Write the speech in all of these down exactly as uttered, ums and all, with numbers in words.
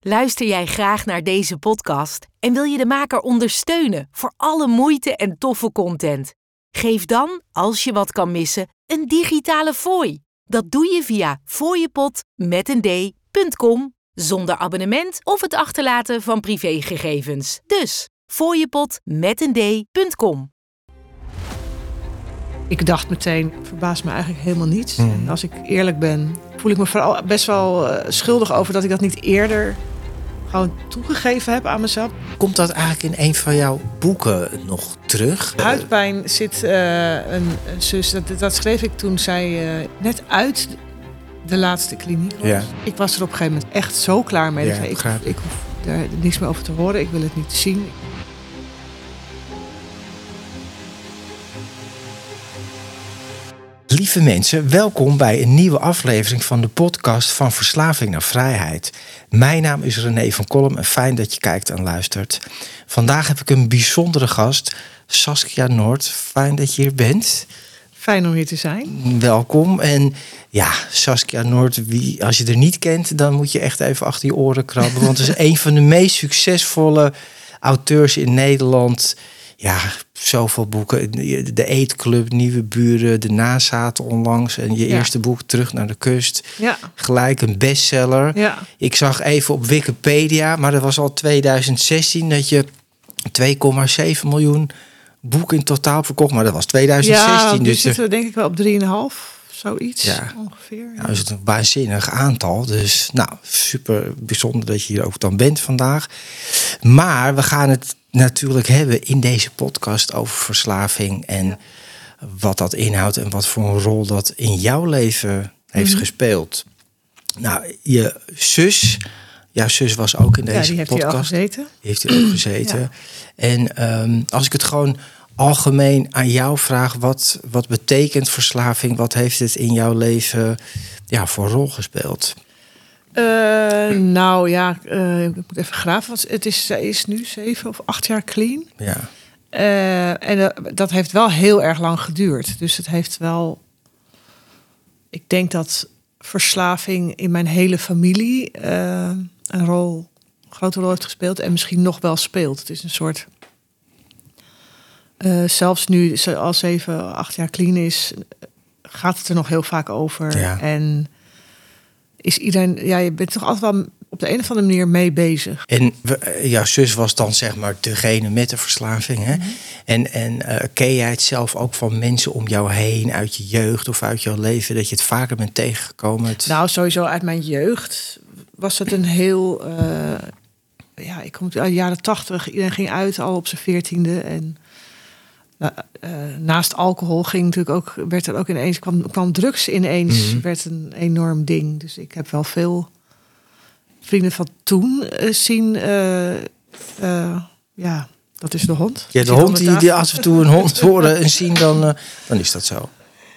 Luister jij graag naar deze podcast en wil je de maker ondersteunen voor alle moeite en toffe content? Geef dan, als je wat kan missen, een digitale fooi. Dat doe je via fooiepot met een d punt com zonder abonnement of het achterlaten van privégegevens. Dus fooiepot met een d punt com. Ik dacht meteen, verbaast me eigenlijk helemaal niets. Mm. En als ik eerlijk ben, voel ik me vooral best wel uh, schuldig over dat ik dat niet eerder gewoon toegegeven heb aan mezelf. Komt dat eigenlijk in een van jouw boeken nog terug? Huidpijn zit uh, een, een zus, dat, dat schreef ik toen zij uh, net uit de laatste kliniek was. Ja. Ik was er op een gegeven moment echt zo klaar mee. Ja, ik, ik, begrijp. ik hoef er niks meer over te horen, ik wil het niet zien. Lieve mensen, welkom bij een nieuwe aflevering van de podcast Van Verslaving naar Vrijheid. Mijn naam is René van Kolm en fijn dat je kijkt en luistert. Vandaag heb ik een bijzondere gast, Saskia Noord. Fijn dat je hier bent. Fijn om hier te zijn. Welkom. En ja, Saskia Noord, wie, als je er niet kent, dan moet je echt even achter je oren krabben. Want het is een van de meest succesvolle auteurs in Nederland. Ja, zoveel boeken. De Eetclub, Nieuwe Buren, De Nazaten onlangs. En je Ja. eerste boek, Terug naar de Kust. Ja. Gelijk een bestseller. Ja. Ik zag even op Wikipedia, maar dat was al twintig zestien... dat je twee komma zeven miljoen boeken in totaal verkocht. Maar dat was twintig zestien. Ja, nu dus zitten we denk ik wel op drieënhalf, zoiets Ja. ongeveer. Nou, is het een waanzinnig aantal. Dus nou, super bijzonder dat je hier ook dan bent vandaag. Maar we gaan het natuurlijk hebben in deze podcast over verslaving. En Ja. wat dat inhoudt en wat voor een rol dat in jouw leven heeft Mm-hmm. gespeeld. Nou, je zus, jouw zus was ook in Ja, deze die heeft hier al podcast. gezeten. Die heeft hier ook gezeten. Ja. En um, als ik het gewoon algemeen aan jou vraag, wat, wat betekent verslaving? Wat heeft het in jouw leven ja, voor rol gespeeld? Uh, nou ja, uh, ik moet even graven. Want het is, zij is nu zeven of acht jaar clean. Ja. Uh, en uh, dat heeft wel heel erg lang geduurd. Dus het heeft wel... Ik denk dat verslaving in mijn hele familie uh, een rol, een grote rol heeft gespeeld. En misschien nog wel speelt. Het is een soort... Uh, zelfs nu ze al zeven, acht jaar clean is, gaat het er nog heel vaak over. Ja. En is iedereen, ja, je bent toch altijd wel op de een of andere manier mee bezig. En we, jouw zus was dan zeg maar degene met de verslaving. Hè? Mm-hmm. En, en uh, ken jij het zelf ook van mensen om jou heen, uit je jeugd of uit jouw leven, dat je het vaker bent tegengekomen? Het... Nou, sowieso uit mijn jeugd was het een heel... Uh, ja, ik kom uit de jaren tachtig. Iedereen ging uit al op zijn veertiende. En uh, uh, naast alcohol ging natuurlijk ook, werd er ook ineens, kwam, kwam drugs ineens, mm-hmm. werd een enorm ding. Dus ik heb wel veel vrienden van toen uh, zien. Uh, uh, ja, dat is de hond. Ja, de hond die, die als we toe een hond horen en zien, dan, uh, dan is dat zo.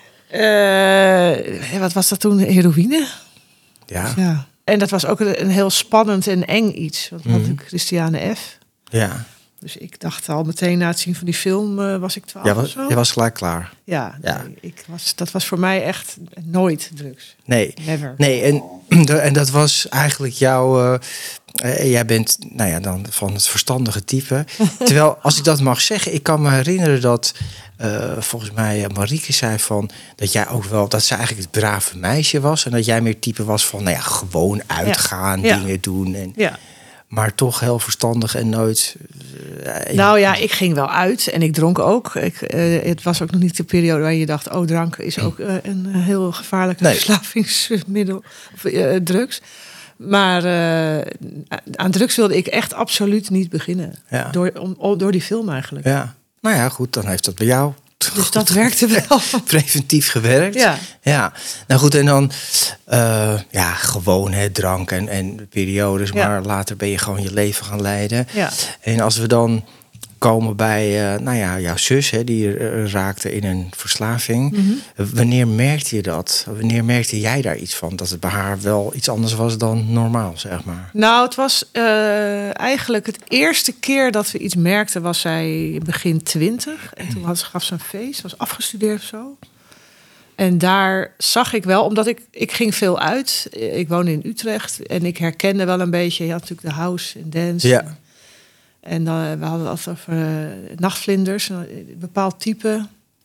Uh, wat was dat toen? Heroïne? Ja. Ja. En dat was ook een, een heel spannend en eng iets. Want we hadden natuurlijk Christiane F. Ja. Dus ik dacht al meteen na het zien van die film uh, was ik twaalf ja, was, of zo. Je was gelijk klaar. Ja, ja. Nee, ik was, dat was voor mij echt nooit drugs. Nee, Never. nee en, en dat was eigenlijk jouw... Uh, uh, jij bent nou ja, dan van het verstandige type. Terwijl, als ik dat mag zeggen, ik kan me herinneren dat... Uh, volgens mij uh, Marieke zei van dat jij ook wel dat ze eigenlijk het brave meisje was en dat jij meer type was van nou ja, gewoon uitgaan, ja. dingen doen en ja. maar toch heel verstandig en nooit. Uh, nou ja, ik ging wel uit en ik dronk ook. Ik, uh, het was ook nog niet de periode waar je dacht, oh, drank is ook uh, een heel gevaarlijk nee. verslavingsmiddel of uh, drugs. Maar uh, aan drugs wilde ik echt absoluut niet beginnen. Ja. Door, om, door die film eigenlijk. Ja. Nou ja, goed, dan heeft dat bij jou... Dus dat werkte wel. Preventief gewerkt. Ja. Ja. Nou goed, en dan... Uh, ja, gewoon hè, drank en, en periodes. Ja. Maar later ben je gewoon je leven gaan leiden. Ja. En als we dan komen bij... Uh, nou ja, jouw zus, hè, die uh, raakte in een verslaving. Mm-hmm. Wanneer merkte je dat? Wanneer merkte jij daar iets van? Dat het bij haar wel iets anders was dan normaal, zeg maar. Nou, het was uh, eigenlijk het eerste keer dat we iets merkten... was zij begin twintig. En toen had, gaf ze een feest, was afgestudeerd of zo. En daar zag ik wel, omdat ik, ik ging veel uit. Ik woonde in Utrecht en ik herkende wel een beetje. Je had natuurlijk de house en dance. Ja. En dan, we hadden het altijd over uh, nachtvlinders. Een bepaald type.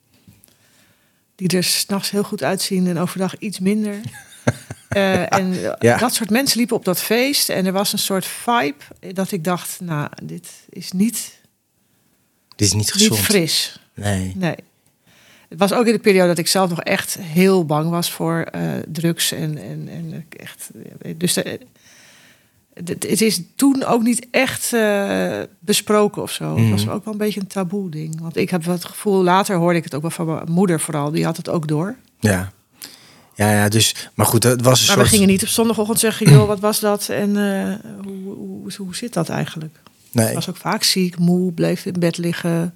Die er 's nachts heel goed uitzien en overdag iets minder. uh, en Ja. dat soort mensen liepen op dat feest. En er was een soort vibe dat ik dacht, nou, dit is niet, Dit is niet gezond. niet fris. Nee. Nee. Het was ook in de periode dat ik zelf nog echt heel bang was voor uh, drugs. En, en, en echt, dus de, het is toen ook niet echt uh, besproken of zo. Mm. Het was ook wel een beetje een taboe ding. Want ik heb wel het gevoel, later hoorde ik het ook wel van mijn moeder vooral. Die had het ook door. Ja, ja, ja dus, maar goed, het was een maar soort... we gingen niet op zondagochtend zeggen, joh, wat was dat? En uh, hoe, hoe, hoe zit dat eigenlijk? Nee. Ik was ook vaak ziek, moe, bleef in bed liggen.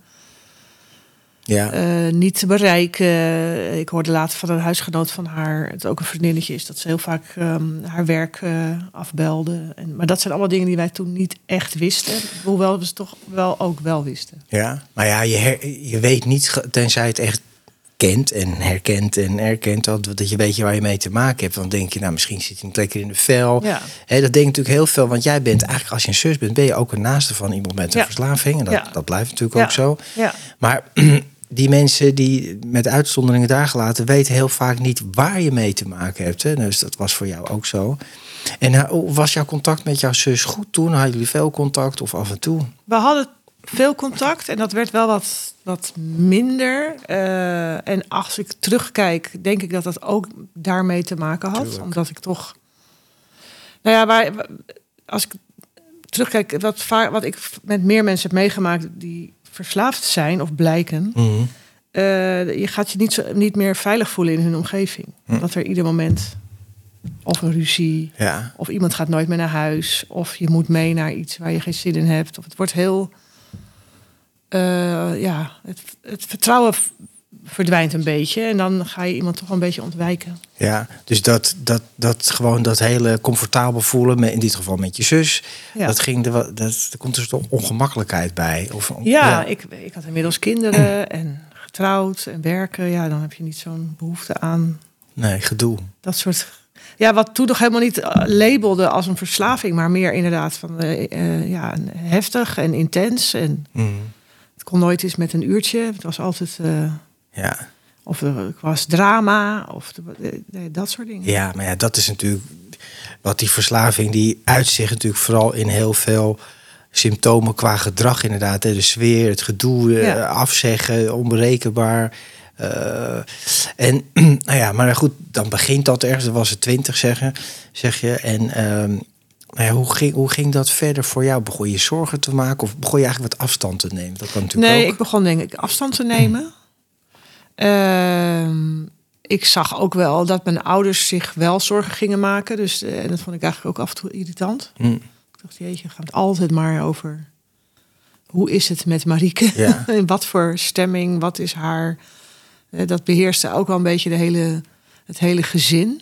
Ja. Uh, niet te bereiken. Ik hoorde later van een huisgenoot van haar, het ook een vriendinnetje is, dat ze heel vaak um, haar werk uh, afbelde. En, maar dat zijn allemaal dingen die wij toen niet echt wisten. Hoewel we ze toch wel ook wel wisten. Ja, maar ja, je, her, je weet niet, tenzij het echt kent en herkent en erkent, dat, dat je weet je waar je mee te maken hebt. Dan denk je, nou, misschien zit hij niet lekker in de vel. Ja. He, dat denk ik natuurlijk heel veel, want jij bent eigenlijk, als je een zus bent, ben je ook een naaste van iemand met een ja. verslaving. En dat, ja. dat blijft natuurlijk ja. ook zo. Ja. Maar die mensen die met uitzonderingen daar gelaten weten heel vaak niet waar je mee te maken hebt. Hè? Dus dat was voor jou ook zo. En was jouw contact met jouw zus goed toen? Hadden jullie veel contact of af en toe? We hadden veel contact en dat werd wel wat, wat minder. Uh, en als ik terugkijk, denk ik dat dat ook daarmee te maken had. Tuurlijk. Omdat ik toch... Nou ja, waar, als ik terugkijk, wat, vaak, wat ik met meer mensen heb meegemaakt die verslaafd zijn of blijken, Mm-hmm. uh, je gaat je niet, zo, niet meer veilig voelen in hun omgeving. Mm. Dat er ieder moment of een ruzie, ja. of iemand gaat nooit meer naar huis, of je moet mee naar iets waar je geen zin in hebt. Of het wordt heel, uh, ja, het, het vertrouwen verdwijnt een beetje en dan ga je iemand toch een beetje ontwijken. Ja, dus dat, dat, dat gewoon dat hele comfortabel voelen, met, in dit geval met je zus, ja. dat ging er, dat, dat, er komt dus toch ongemakkelijkheid bij. Of, ja, ja. Ik, ik had inmiddels kinderen en getrouwd en werken. Ja, dan heb je niet zo'n behoefte aan. Nee, gedoe. Dat soort. Ja, wat toen nog helemaal niet labelde als een verslaving, maar meer inderdaad van uh, uh, ja, heftig en intens. En mm. het kon nooit eens met een uurtje. Het was altijd. Uh, ja. Of er was drama, of de, de, dat soort dingen. Ja, maar ja, dat is natuurlijk wat die verslaving, die uitzicht natuurlijk vooral in heel veel symptomen qua gedrag inderdaad. Hè? De sfeer, het gedoe, ja. afzeggen, onberekenbaar. Uh, en nou ja, maar goed, dan begint dat ergens. Dan was het twintig, zeggen, zeg je. En um, nou ja, hoe, ging, hoe ging dat verder voor jou? Begon je zorgen te maken of begon je eigenlijk wat afstand te nemen? Dat kan natuurlijk nee, ook. ik begon denk ik afstand te nemen. Uh, ik zag ook wel dat mijn ouders zich wel zorgen gingen maken. Dus, uh, en dat vond ik eigenlijk ook af en toe irritant. Mm. Ik dacht, jeetje, gaat het altijd maar over hoe is het met Marieke? Ja. In wat voor stemming, wat is haar... Uh, dat beheerste ook wel een beetje de hele, het hele gezin.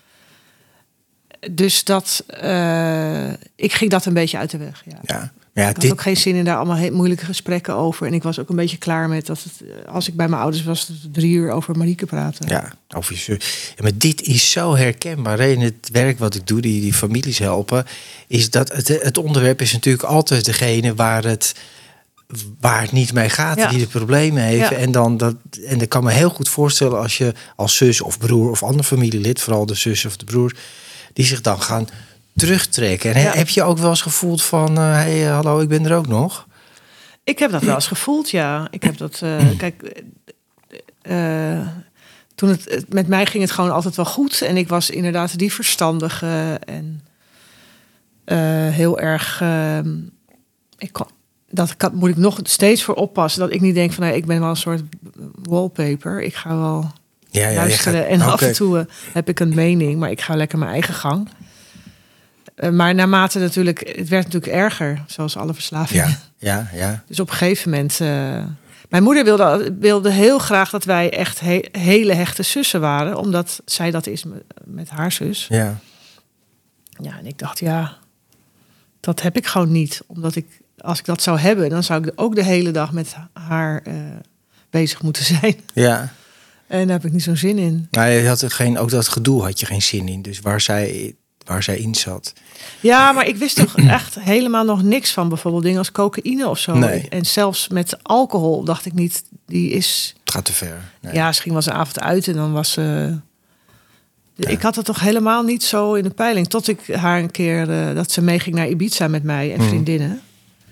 Dus dat, uh, ik ging dat een beetje uit de weg. Ja. Ja. Ja, ik had dit... ook geen zin in daar allemaal heel moeilijke gesprekken over. En ik was ook een beetje klaar met dat het, als ik bij mijn ouders was, dat we drie uur over Marieke praten. Ja, over je zus. Ja, maar dit is zo herkenbaar. In het werk wat ik doe, die, die families helpen, is dat het, het onderwerp is natuurlijk altijd degene waar het, waar het niet mee gaat, ja. die de problemen heeft. Ja. En dan dat, en ik kan me heel goed voorstellen als je als zus of broer of ander familielid, vooral de zus of de broer, die zich dan gaan terugtrekken. En ja. heb je ook wel eens gevoeld van, uh, hey, uh, hallo, ik ben er ook nog? Ik heb dat wel eens gevoeld, ja. Ik heb dat, uh, kijk, uh, toen het, met mij ging het gewoon altijd wel goed. En ik was inderdaad die verstandige en uh, heel erg, uh, ik kon, dat kan, moet ik nog steeds voor oppassen, dat ik niet denk van, hey, ik ben wel een soort wallpaper. Ik ga wel ja, ja, luisteren gaat, en okay. af en toe uh, heb ik een mening, maar ik ga lekker mijn eigen gang. Uh, maar naarmate natuurlijk, het werd natuurlijk erger, zoals alle verslavingen. Ja, ja, ja. Dus op een gegeven moment, uh, mijn moeder wilde, wilde heel graag dat wij echt he, hele hechte zussen waren, omdat zij dat is met, met haar zus. Ja. Ja, en ik dacht, ja, dat heb ik gewoon niet, omdat ik, als ik dat zou hebben, dan zou ik ook de hele dag met haar uh, bezig moeten zijn. Ja. En daar heb ik niet zo'n zin in. Nou, je had er geen, ook dat gedoe had je geen zin in. Dus waar zij, waar zij in zat. Ja, maar ik wist toch echt helemaal nog niks van bijvoorbeeld dingen als cocaïne of zo. Nee. En zelfs met alcohol dacht ik niet, die is... Het gaat te ver. Nee. Ja, misschien was de avond uit en dan was... Uh... Ja. Ik had het toch helemaal niet zo in de peiling. Tot ik haar een keer, uh, dat ze meeging naar Ibiza met mij en vriendinnen. Mm.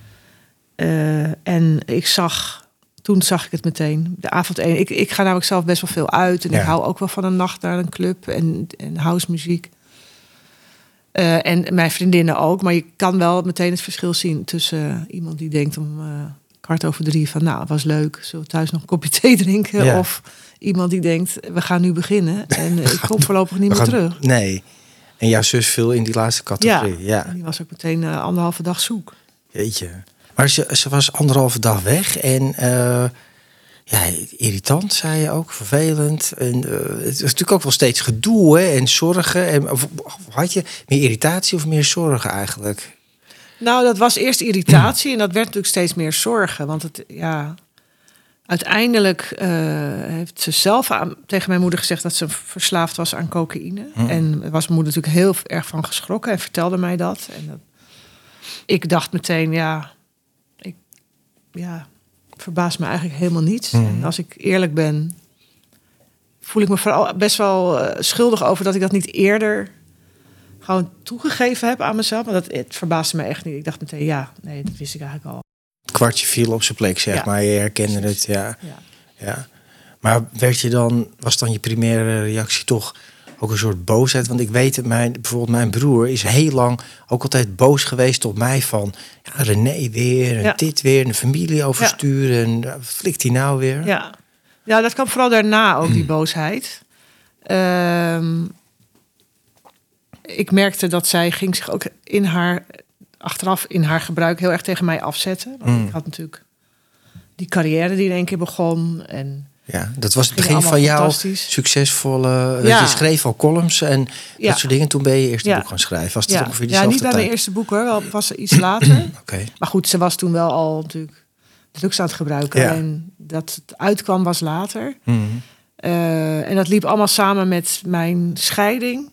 Uh, en ik zag... Toen zag ik het meteen. De avond één. Ik, ik ga namelijk zelf best wel veel uit. En ja. ik hou ook wel van een nacht naar een club en, en housemuziek. Uh, en mijn vriendinnen ook. Maar je kan wel meteen het verschil zien tussen uh, iemand die denkt om uh, kwart over drie van nou, het was leuk. Zullen we thuis nog een kopje thee drinken? Ja. Of iemand die denkt, we gaan nu beginnen. En uh, ik kom voorlopig niet meer gaan, terug. Nee. En jouw zus viel in die laatste categorie. Ja. ja. En die was ook meteen uh, anderhalve dag zoek. Jeetje. Maar ze, ze was anderhalve dag weg en uh, ja, irritant, zei je ook, vervelend. En, uh, het is natuurlijk ook wel steeds gedoe hè, en zorgen. En, of, of had je meer irritatie of meer zorgen eigenlijk? Nou, dat was eerst irritatie en dat werd natuurlijk steeds meer zorgen. Want het, ja, uiteindelijk uh, heeft ze zelf aan, tegen mijn moeder gezegd dat ze verslaafd was aan cocaïne. Hmm. En daar was mijn moeder natuurlijk heel erg van geschrokken en vertelde mij dat. En dat, ik dacht meteen, ja... Ja, verbaast me eigenlijk helemaal niets. Mm. En als ik eerlijk ben, voel ik me vooral best wel uh, schuldig over dat ik dat niet eerder gewoon toegegeven heb aan mezelf. Maar dat het verbaasde me echt niet. Ik dacht meteen, ja, nee, dat wist ik eigenlijk al. Het kwartje viel op zijn plek, zeg ja. maar. Je herkende het, ja. Ja. ja. Maar werd je dan, was dan je primaire reactie toch ook een soort boosheid? Want ik weet het, mijn, bijvoorbeeld mijn broer is heel lang ook altijd boos geweest op mij van... Ja, René weer, en ja. dit weer, en de familie oversturen. Ja. En flikt hij nou weer? Ja. ja, dat kwam vooral daarna ook, die boosheid. Um, ik merkte dat zij ging zich ook in haar... achteraf in haar gebruik heel erg tegen mij afzetten. Want mm. ik had natuurlijk die carrière die in één keer begon en... Ja, dat was het begin van jouw succesvolle... Ja. Je schreef al columns en ja. dat soort dingen. Toen ben je eerste ja. boek gaan schrijven. Was het ja. ongeveer ja, niet bij mijn eerste boek hoor. Wel, was iets later. Okay. Maar goed, ze was toen wel al natuurlijk drugs aan het gebruiken. Ja. En dat het uitkwam was later. Mm-hmm. Uh, en dat liep allemaal samen met mijn scheiding.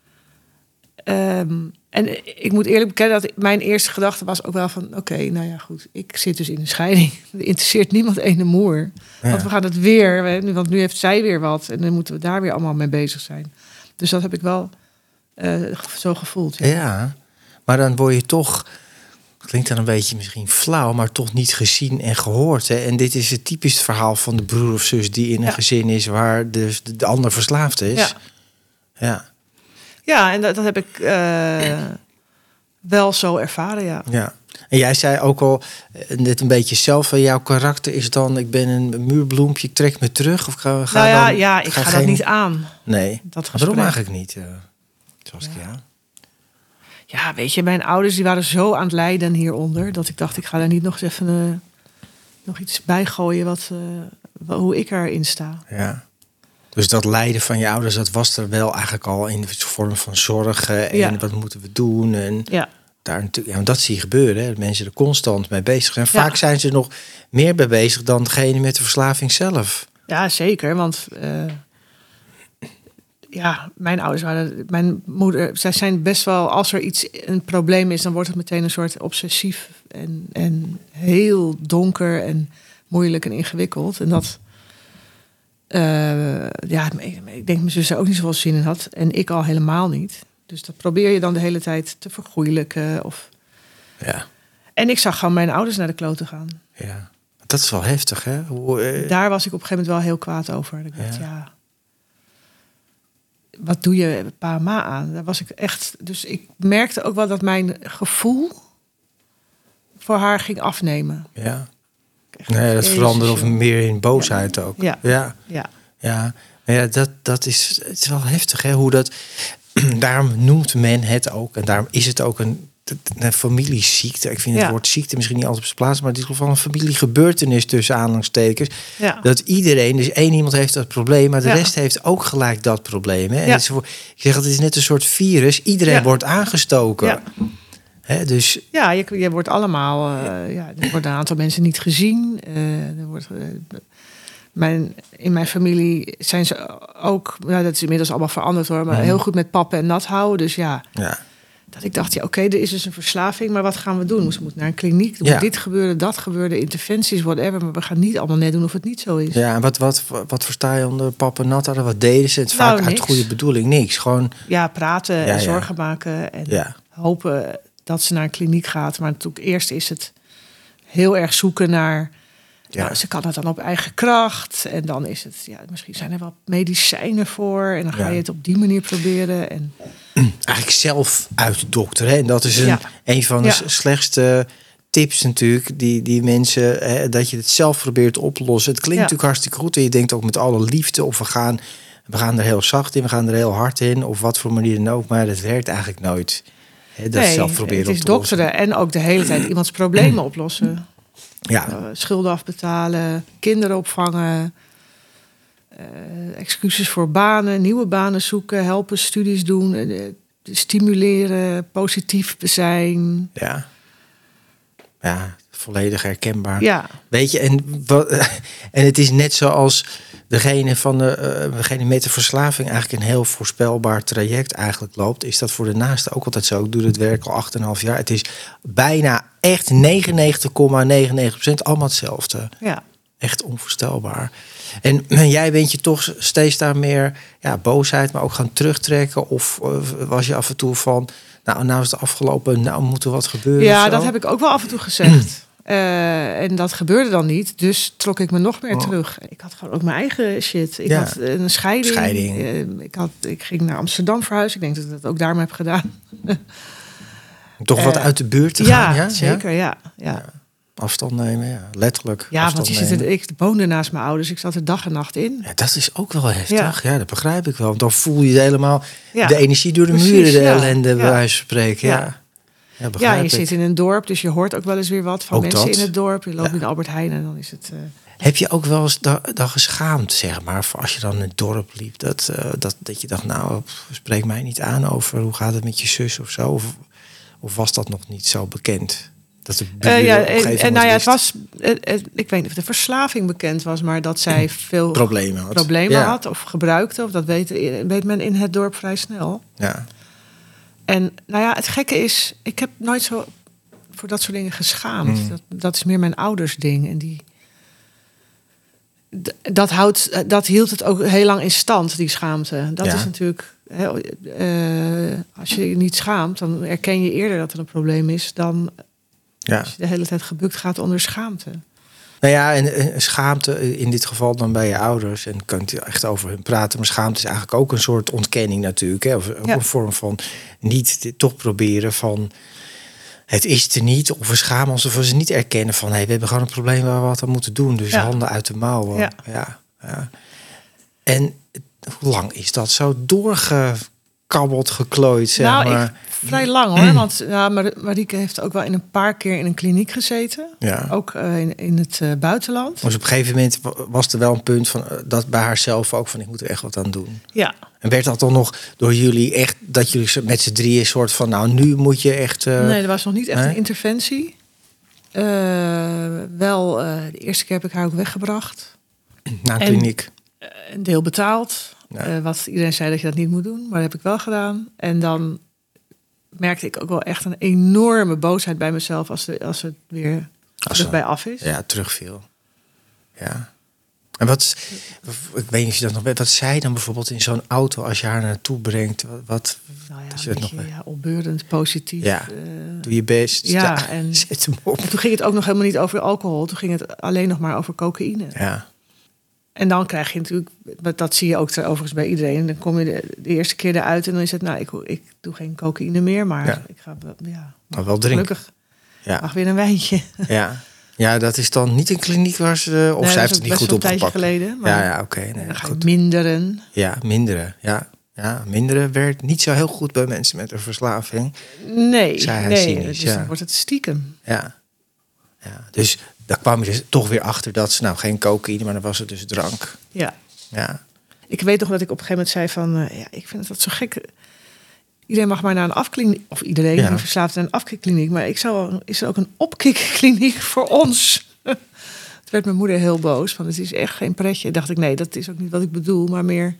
Um, en ik moet eerlijk bekennen dat mijn eerste gedachte was ook wel van... oké, okay, nou ja, goed, ik zit dus in een scheiding. Er interesseert niemand ene moer. Ja. Want we gaan het weer, want nu heeft zij weer wat... en dan moeten we daar weer allemaal mee bezig zijn. Dus dat heb ik wel uh, zo gevoeld. Ja. ja, maar dan word je toch... klinkt dan een beetje misschien flauw... maar toch niet gezien en gehoord. Hè? En dit is het typisch verhaal van de broer of zus... die in een ja. gezin is waar de, de, de ander verslaafd is. Ja. ja. Ja, en dat, dat heb ik uh, wel zo ervaren, ja. ja. En jij zei ook al net een beetje zelf... jouw karakter is dan, ik ben een muurbloempje, ik trek me terug. Of ga, ga nou ja, dan, ja ik ga, ga geen... dat niet aan. Nee, dat waarom eigenlijk niet? Uh, zoals ja. ik, ja. ja, weet je, mijn ouders die waren zo aan het lijden hieronder... dat ik dacht, ik ga daar niet nog eens even uh, nog iets bij gooien... Wat, uh, hoe ik erin sta. Ja. Dus dat lijden van je ouders, dat was er wel eigenlijk al in de vorm van zorgen en ja. wat moeten we doen. En ja. daar natuurlijk, ja, dat zie je gebeuren. Hè? Dat mensen er constant mee bezig zijn. Vaak ja. zijn ze nog meer mee bezig dan degene met de verslaving zelf. Ja, zeker. Want uh, ja, mijn ouders waren, mijn moeder, zij zijn best wel, als er iets een probleem is, dan wordt het meteen een soort obsessief en, en heel donker en moeilijk en ingewikkeld. En dat. Uh, ja, ik denk mijn zus er ook niet zoveel zin in had. En ik al helemaal niet. Dus dat probeer je dan de hele tijd te vergoeilijken. Of... Ja. En ik zag gewoon mijn ouders naar de kloten gaan. Ja, dat is wel heftig, hè? Hoe, uh... Daar was ik op een gegeven moment wel heel kwaad over. Ik dacht, ja. ja, wat doe je pa en ma aan? Daar was ik echt... Dus ik merkte ook wel dat mijn gevoel voor haar ging afnemen. Ja. Nee, dat veranderde of meer in boosheid ja. ook. Ja, ja, ja. ja. ja dat, dat is, het is wel heftig, hè? Hoe dat. Daarom noemt men het ook, en daarom is het ook een, een familieziekte. Ik vind ja. het woord ziekte misschien niet altijd op zijn plaats, maar in dit geval een familiegebeurtenis tussen aanhalingstekens. Ja. Dat iedereen, dus één iemand heeft dat probleem, maar de ja. rest heeft ook gelijk dat probleem. Hè? En ja. het is, ik zeg, het is net een soort virus. Iedereen ja. wordt aangestoken. Ja. He, dus... Ja, je, je wordt allemaal... Uh, ja, er wordt een aantal mensen niet gezien. Uh, er wordt, uh, Mijn, in mijn familie zijn ze ook... Nou, dat is inmiddels allemaal veranderd hoor. Maar heel goed met pappen en nat houden. Dus ja... Ja. Dat ik dacht, ja, oké, er is dus een verslaving, maar wat gaan we doen? Dus we moeten naar een kliniek, er Ja. moet dit gebeuren, dat gebeuren, interventies, whatever. Maar we gaan niet allemaal net doen of het niet zo is. Ja, en wat, wat, wat versta je onder papa nat hadden? Wat deden ze? Het is Nou, vaak uit niks. goede bedoeling niks. Gewoon, Ja, praten Ja, en ja. zorgen maken en ja. hopen dat ze naar een kliniek gaat. Maar natuurlijk eerst is het heel erg zoeken naar... Ja. Nou, ze kan het dan op eigen kracht. En dan is het, ja, misschien zijn er wel medicijnen voor. En dan ga Ja. je het op die manier proberen. En Eigenlijk zelf uitdokteren. Hè? En dat is een, Ja. een van de Ja. s- slechtste tips natuurlijk. Die, die mensen, hè, dat je het zelf probeert te oplossen. Het klinkt Ja. natuurlijk hartstikke goed. En je denkt ook met alle liefde. Of we gaan, we gaan er heel zacht in. We gaan er heel hard in. Of wat voor manier dan ook. Maar dat werkt eigenlijk nooit. Hè, dat nee, zelf proberen het is op te lossen. dokteren en ook de hele tijd iemands problemen oplossen. Ja. Uh, schulden afbetalen, kinderen opvangen, uh, excuses voor banen, nieuwe banen zoeken, helpen, studies doen, uh, stimuleren, positief zijn. Ja. Ja, volledig herkenbaar. Ja, Weet je, en, wat, en het is net zoals degene, van de, uh, degene met de verslaving eigenlijk een heel voorspelbaar traject eigenlijk loopt. Is dat voor de naaste ook altijd zo? Ik doe het werk al acht en een half jaar. Het is bijna echt negenennegentig komma negenennegentig procent allemaal hetzelfde. ja. Echt onvoorstelbaar. En, en jij bent je toch steeds daar meer ja, boosheid, maar ook gaan terugtrekken? Of uh, was je af en toe van, nou, nou is het afgelopen, nou moet er wat gebeuren? Ja, of zo? dat heb ik ook wel af en toe gezegd. Uh, en dat gebeurde dan niet, dus trok ik me nog meer Oh. terug. Ik had gewoon ook mijn eigen shit. Ik Ja. had een scheiding. Scheiding. Uh, ik, had, ik ging naar Amsterdam verhuizen. Ik denk dat ik dat ook daarmee heb gedaan. Toch wat Uh, uit de buurt te Ja, gaan? Ja, zeker, ja. ja. Ja. Afstand nemen, ja, letterlijk. Ja, afstand want je zit nemen. er, ik woonde naast mijn ouders. Ik zat er dag en nacht in. Ja, dat is ook wel heftig. Ja. Ja. dat begrijp ik wel. Want dan voel je helemaal Ja. de energie door de Precies, muren, de ja. ellende, bij Ja. wijze van spreken. Ja, Ja. ja. Ja, begrijp en je ik. zit in een dorp, dus je hoort ook wel eens weer wat van Ook mensen dat. in het dorp. Je loopt Ja. in Albert Heijn en dan is het... Uh, Heb je ook wel eens da- dan geschaamd, zeg maar, voor als je dan in het dorp liep, dat, uh, dat, dat je dacht, nou, pff, spreek mij niet aan over hoe gaat het met je zus of zo? Of, of was dat nog niet zo bekend? Dat de buren uh, ja, op een en, gegeven en moment nou ja, het wisten was... Uh, uh, ik weet niet of de verslaving bekend was, maar dat zij veel problemen had. problemen ja. had of gebruikte. Of dat weet, weet men in het dorp vrij snel. Ja. En nou ja, het gekke is, ik heb nooit zo voor dat soort dingen geschaamd. Mm. Dat, dat is meer mijn ouders ding. En die... D- Dat, houdt, dat hield het ook heel lang in stand, die schaamte. Dat Ja. is natuurlijk... Hè, uh, als je je niet schaamt, dan erken je eerder dat er een probleem is... dan Ja. als je de hele tijd gebukt gaat onder schaamte. Nou ja, en, en schaamte in dit geval dan bij je ouders. En kan je echt over hun praten. Maar schaamte is eigenlijk ook een soort ontkenning natuurlijk. Hè? Of ook Ja. een vorm van niet dit toch proberen van... Het is er niet. Of we schamen ons of we ze niet erkennen van... Hey, we hebben gewoon een probleem waar we wat aan moeten doen. Dus Ja. handen uit de mouwen. Ja. Ja, ja. En hoe lang is dat zo doorgekabbeld, geklooid, zeg nou, maar? ik, vrij lang hoor. Want ja, Mar- Marieke heeft ook wel in een paar keer in een kliniek gezeten. Ja. Ook uh, in, in het uh, buitenland. Dus op een gegeven moment was er wel een punt van... uh, dat bij haarzelf ook van ik moet er echt wat aan doen. Ja. En werd dat dan nog door jullie echt... dat jullie met z'n drieën soort van... nou, nu moet je echt... Uh... Nee, er was nog niet echt Nee? een interventie. Uh, wel, uh, de eerste keer heb ik haar ook weggebracht. naar een En- kliniek. Uh, een deel betaald. Ja. Uh, wat iedereen zei dat je dat niet moet doen. Maar dat heb ik wel gedaan. En dan merkte ik ook wel echt een enorme boosheid bij mezelf... als, de, als het weer Als er ze- bij af is. Ja, terugviel. Ja. En wat... ik weet niet of je dat nog weet... wat zij dan bijvoorbeeld in zo'n auto... als je haar naartoe brengt... wat, wat Nou ja, dat een je dat beetje nog... ja, opbeurend, positief. Ja. Uh, doe je best. Ja, en- zet hem op. En toen ging het ook nog helemaal niet over alcohol. Toen ging het alleen nog maar over cocaïne. Ja. En dan krijg je natuurlijk, dat- dat zie je ook ter- overigens bij iedereen. En dan kom je de, de eerste keer eruit en dan is het, nou, ik, ik doe geen cocaïne meer, maar Ja. ik ga wel- ja, Maar wel drinken. gelukkig Ja. mag weer een wijntje. Ja. Ja, dat is dan niet een kliniek waar ze... of Nee, zij heeft dat het is niet goed best wel een tijdje opgepakt. geleden. Maar Ja, ja, oké. nee, dan ga je goed. minderen. Ja, minderen. Ja. Ja, minderen werkt niet zo heel goed bij mensen met een verslaving. Nee, Zei hij nee cynisch, dus ja. dan wordt het stiekem. Ja. Ja. Dus daar kwam je dus toch weer achter dat ze nou geen cocaïne, maar dan was het dus drank. Ja. Ja. Ik weet nog dat ik op een gegeven moment zei van, uh, ja, ik vind het zo gek. Iedereen mag maar naar een afkliniek, of iedereen Ja. die verslaafd naar een afkikkliniek. Maar ik zou, is er ook een opkikkliniek voor ons? Toen werd mijn moeder heel boos. Want het is echt geen pretje. Dacht ik, nee, dat is ook niet wat ik bedoel. Maar meer,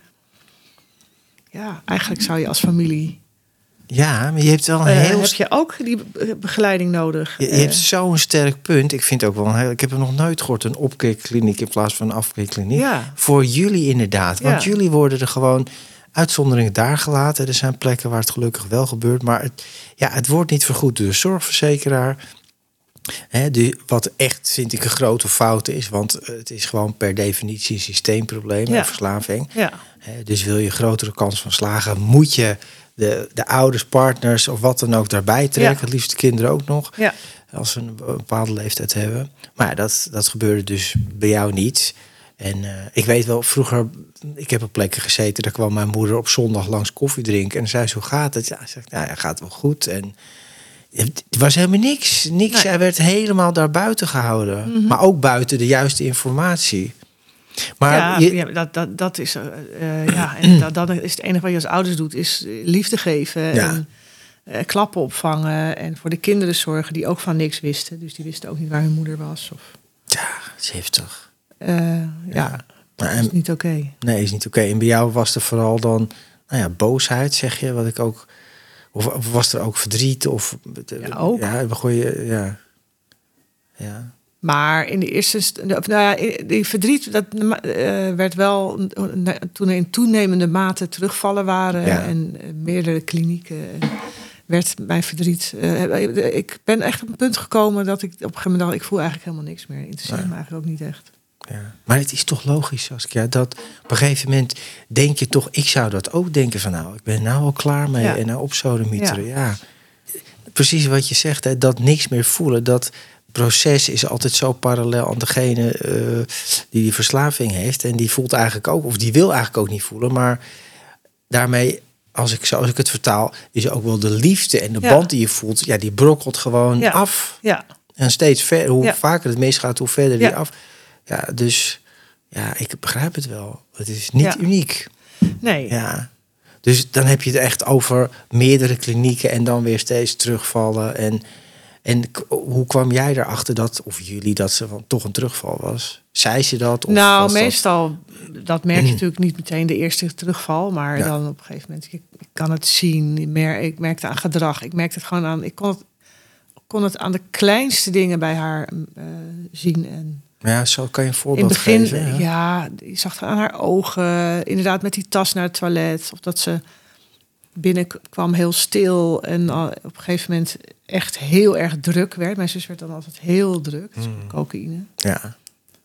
ja, eigenlijk zou je als familie... Ja, maar je hebt wel een Uh, heel... heb je ook die begeleiding nodig? Je, je hebt zo'n sterk punt. Ik vind ook wel een heel... Ik heb er nog nooit gehoord, een opkeerkliniek in plaats van een afkeerkliniek. Ja. Voor jullie inderdaad. Want Ja. jullie worden er gewoon uitzonderingen daar gelaten. Er zijn plekken waar het gelukkig wel gebeurt. Maar het, ja, het wordt niet vergoed door de zorgverzekeraar. Hè, de, wat echt, vind ik, een grote fout is. Want het is gewoon per definitie een systeemprobleem. Ja. Een verslaving. Ja. Hè, dus wil je grotere kans van slagen, moet je... De, de ouders, partners of wat dan ook daarbij trekken. Ja. Het liefst de kinderen ook nog. Ja. Als ze een bepaalde leeftijd hebben. Maar ja, dat, dat gebeurde dus bij jou niet. En uh, ik weet wel, vroeger... Ik heb op plekken gezeten. Daar kwam mijn moeder op zondag langs koffie drinken. En dan zei ze, hoe gaat het? Ja, ik zeg, nou ja, gaat wel goed. En het was helemaal niks. Niks. Nee. Hij werd helemaal daar buiten gehouden. Mm-hmm. Maar ook buiten de juiste informatie. Maar ja, je, ja, dat, dat, dat is... Uh, uh, ja, en dat, dat is het enige wat je als ouders doet, is liefde geven. Ja. En uh, klappen opvangen. En voor de kinderen zorgen die ook van niks wisten. Dus die wisten ook niet waar hun moeder was. Of, ja, zeventig. uh, ja, Ja. dat En- is niet oké. Okay. Nee, is niet oké. En bij jou was er vooral dan, nou ja, boosheid, zeg je, wat ik ook... Of, of was er ook verdriet? Of, Ja, ook. Ja, we gooien, ja. Ja. Maar in de eerste... st- of, nou ja, die verdriet, dat uh, werd wel... uh, toen er in toenemende mate terugvallen waren... Ja. en uh, meerdere klinieken... Uh, werd mijn verdriet... Uh, ik ben echt op een punt gekomen dat ik op een gegeven moment dacht... ik voel eigenlijk helemaal niks meer. Interesseert Nee. me eigenlijk ook niet echt. Ja. Maar het is toch logisch, Saskia, dat op een gegeven moment denk je toch... Ik zou dat ook denken van, nou, ik ben nou al klaar mee Ja. en nou op sodemieteren. Ja. ja. Precies wat je zegt, hè, dat niks meer voelen, dat... proces is altijd zo parallel aan degene uh, die die verslaving heeft. En die voelt eigenlijk ook, of die wil eigenlijk ook niet voelen. Maar daarmee, als ik, zoals ik het vertaal, is ook wel de liefde en de Ja. band die je voelt. Ja, die brokkelt gewoon Ja. af. Ja, En steeds verder, hoe Ja. vaker het misgaat, hoe verder Ja. die af. Ja, dus ja, ik begrijp het wel. Het is niet Ja. uniek. nee. Ja. Dus dan heb je het echt over meerdere klinieken en dan weer steeds terugvallen. En, en k- hoe kwam jij erachter dat, of jullie, dat ze van toch een terugval was? Zei ze dat? Of Nou, was dat- meestal, dat merk je natuurlijk niet meteen de eerste terugval. Maar Ja. dan op een gegeven moment, ik, ik kan het zien. Ik, mer, ik merkte aan gedrag. Ik merkte het gewoon aan, ik kon het, kon het aan de kleinste dingen bij haar uh, zien. En Ja, zo kan je een in voorbeeld het begin, geven. Ja. ja, je zag het aan haar ogen. Inderdaad, met die tas naar het toilet. Of dat ze binnenkwam heel stil. En uh, op een gegeven moment echt heel erg druk werd. Mijn zus werd dan altijd heel druk. Dus Hmm. cocaïne. Ja.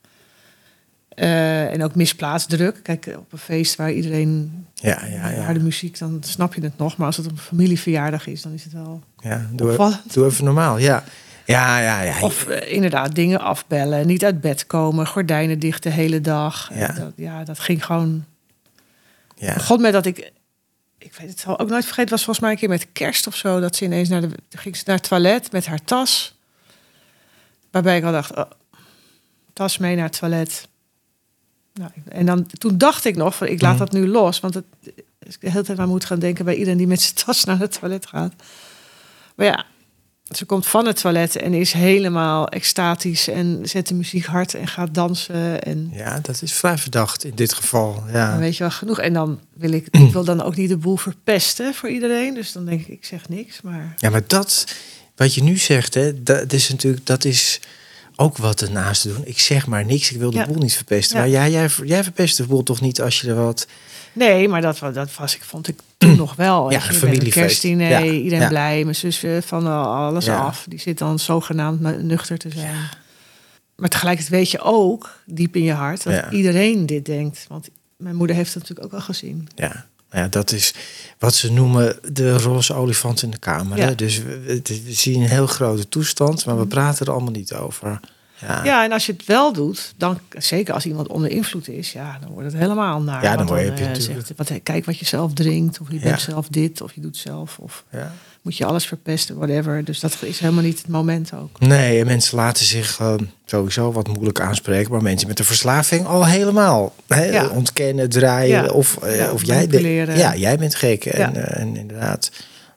Uh, en ook misplaatst druk. Kijk, op een feest waar iedereen Ja, ja, ja. harde muziek, dan snap je het nog. Maar als het op een familieverjaardag is, dan is het wel ja. Doe, opvallend. doe even normaal. Ja, ja, ja. ja. Of uh, inderdaad dingen afbellen, niet uit bed komen, gordijnen dicht de hele dag. Ja. Uh, dat, ja, dat ging gewoon... ja. God, met dat ik... Ik weet het zal ook nooit vergeten, was volgens mij een keer met kerst of zo, dat ze ineens naar de ging ze naar het toilet met haar tas. Waarbij ik al dacht, oh, tas mee naar het toilet. Nou, en dan, toen dacht ik nog, van, ik laat Mhm. dat nu los. Want het, als ik de hele tijd aan moet gaan denken bij iedereen die met zijn tas naar het toilet gaat. Maar ja, ze komt van het toilet en is helemaal extatisch en zet de muziek hard en gaat dansen. En Ja, dat is vrij verdacht in dit geval. Ja. dan weet je wel genoeg. En dan wil ik, ik wil dan ook niet de boel verpesten voor iedereen. Dus dan denk ik, ik zeg niks. Maar Ja, maar dat, wat je nu zegt, hè, dat is natuurlijk, dat is ook wat ernaast te doen. Ik zeg maar niks, ik wil de Ja. boel niet verpesten. Ja. Maar jij, jij, jij verpest de boel toch niet als je er wat... nee, maar dat, wa- dat was ik, vond ik toen nog wel. Ja, weet je. een Ik ben familiefeest. een kerstdiner, Ja, iedereen ja. blij. Mijn zus eh, van eh, alles Ja. af. Die zit dan zogenaamd nu- nuchter te zijn. Maar tegelijkertijd weet je ook, diep in je hart, dat Ja. iedereen dit denkt. Want mijn moeder heeft het natuurlijk ook al gezien. Ja, ja, dat is wat ze noemen de roze olifant in de kamer. Ja. Hè? Dus we, we- we zien een heel grote toestand, maar we praten er allemaal niet over. Ja, Ja, en als je het wel doet, dan zeker als iemand onder invloed is, ja, dan wordt het helemaal naar. Ja, dan Want word je- eh, heb je natuurlijk- zegt, wat, kijk wat je zelf drinkt, of je Ja. bent zelf dit, of je doet zelf, of ja. moet je alles verpesten, whatever. Dus dat is helemaal niet het moment ook. Nee, en mensen laten zich eh, sowieso wat moeilijk aanspreken, maar mensen met een verslaving al helemaal hè? Ja. ontkennen, draaien Ja. of, eh, Ja, of jij, manipuleren. ja, jij bent gek. En, Ja. eh, en inderdaad,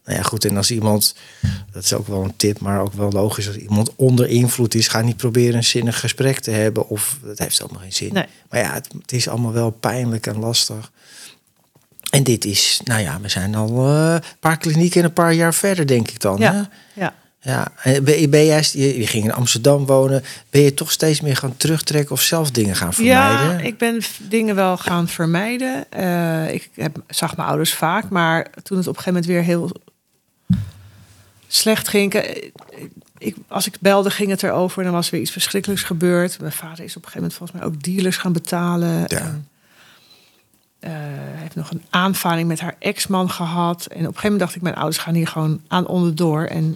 Nou ja, goed. En als iemand, dat is ook wel een tip, maar ook wel logisch, als iemand onder invloed is, ga niet proberen een zinnig gesprek te hebben. Of dat heeft allemaal geen zin. Nee. Maar ja, het, het is allemaal wel pijnlijk en lastig. En dit is, nou ja, we zijn al uh, een paar klinieken en een paar jaar verder, denk ik dan. Ja, Hè? ja. Ja, ben, ben jij, je, je ging in Amsterdam wonen. Ben je toch steeds meer gaan terugtrekken of zelf dingen gaan vermijden? Ja, ik ben dingen wel gaan vermijden. Uh, ik heb, zag mijn ouders vaak, maar toen het op een gegeven moment weer heel slecht ging. Ik, ik, als ik belde, ging het erover en dan was weer iets verschrikkelijks gebeurd. Mijn vader is op een gegeven moment volgens mij ook dealers gaan betalen. Ja. En, uh, heeft nog een aanvaring met haar ex-man gehad. En op een gegeven moment dacht ik, mijn ouders gaan hier gewoon aan onderdoor. En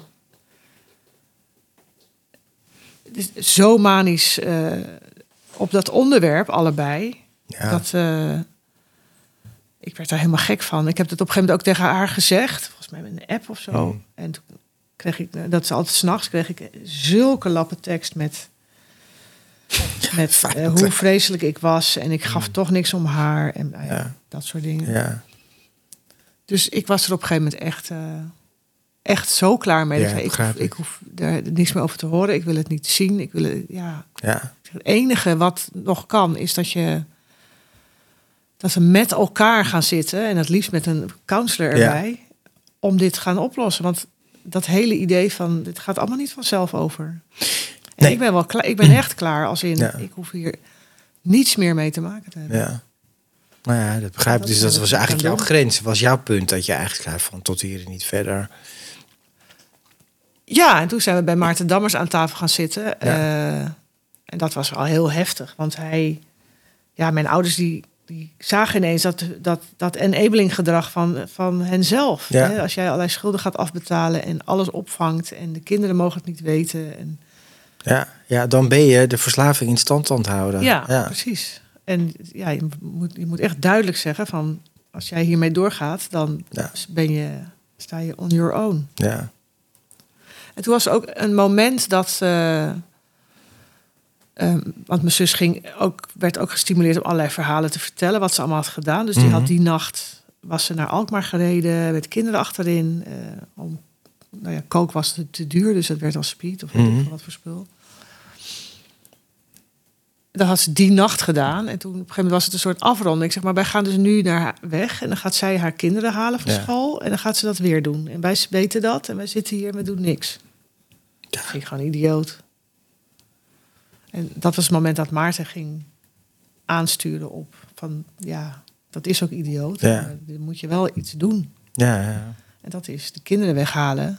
zo manisch uh, op dat onderwerp, allebei. Ja. Dat, uh, ik werd daar helemaal gek van. Ik heb het op een gegeven moment ook tegen haar gezegd. Volgens mij met een app of zo. Oh. En toen kreeg ik, dat is altijd 's nachts, kreeg ik zulke lappen tekst met, met uh, hoe vreselijk ik was. En ik gaf mm. toch niks om haar. En uh, ja. dat soort dingen. Ja. Dus ik was er op een gegeven moment echt... Uh, echt zo klaar mee. Ja, ik, ik, ik hoef er niks meer over te horen. Ik wil het niet zien. Ik wil het, ja. Ja. Het enige wat nog kan, is dat je dat we met elkaar gaan zitten en het liefst met een counselor erbij, ja. om dit te gaan oplossen. Want dat hele idee van dit gaat allemaal niet vanzelf over. En nee. ik ben wel klaar. Ik ben echt klaar. Als in, ja. ik hoef hier niets meer mee te maken te hebben. Ja. Nou ja, dat begrijp ik. Dus dat was eigenlijk jouw grens. Was jouw punt dat je eigenlijk zei van tot hier en niet verder. Ja, en toen zijn we bij Maarten Dammers aan tafel gaan zitten. Ja. Uh, en dat was al heel heftig. Want hij... Ja, mijn ouders die, die zagen ineens dat, dat, dat enabling gedrag van, van henzelf. Ja. Hè? Als jij allerlei schulden gaat afbetalen en alles opvangt en de kinderen mogen het niet weten. En... Ja, ja, dan ben je de verslaving in stand aan het houden. Ja, ja. precies. En ja, je moet, je moet echt duidelijk zeggen van... als jij hiermee doorgaat, dan ja. ben je, sta je on your own. Ja. En toen was er ook een moment dat... Uh, um, want mijn zus ging ook, werd ook gestimuleerd om allerlei verhalen te vertellen... wat ze allemaal had gedaan. Dus die mm-hmm. had die nacht... was ze naar Alkmaar gereden met kinderen achterin. Uh, om, nou ja, kook was te, te duur, dus het werd al speed of mm-hmm. weet ik wat voor spul. Dat had ze die nacht gedaan. En toen op een gegeven moment was het een soort afronding. Ik zeg maar, wij gaan dus nu naar weg. En dan gaat zij haar kinderen halen van ja. school. En dan gaat ze dat weer doen. En wij weten dat. En wij zitten hier en we doen niks. Ja. Dat vind ik gewoon idioot. En dat was het moment dat Maarten ging aansturen op. Van ja, dat is ook idioot. Ja. Maar dan moet je wel iets doen. Ja, ja. En dat is de kinderen weghalen.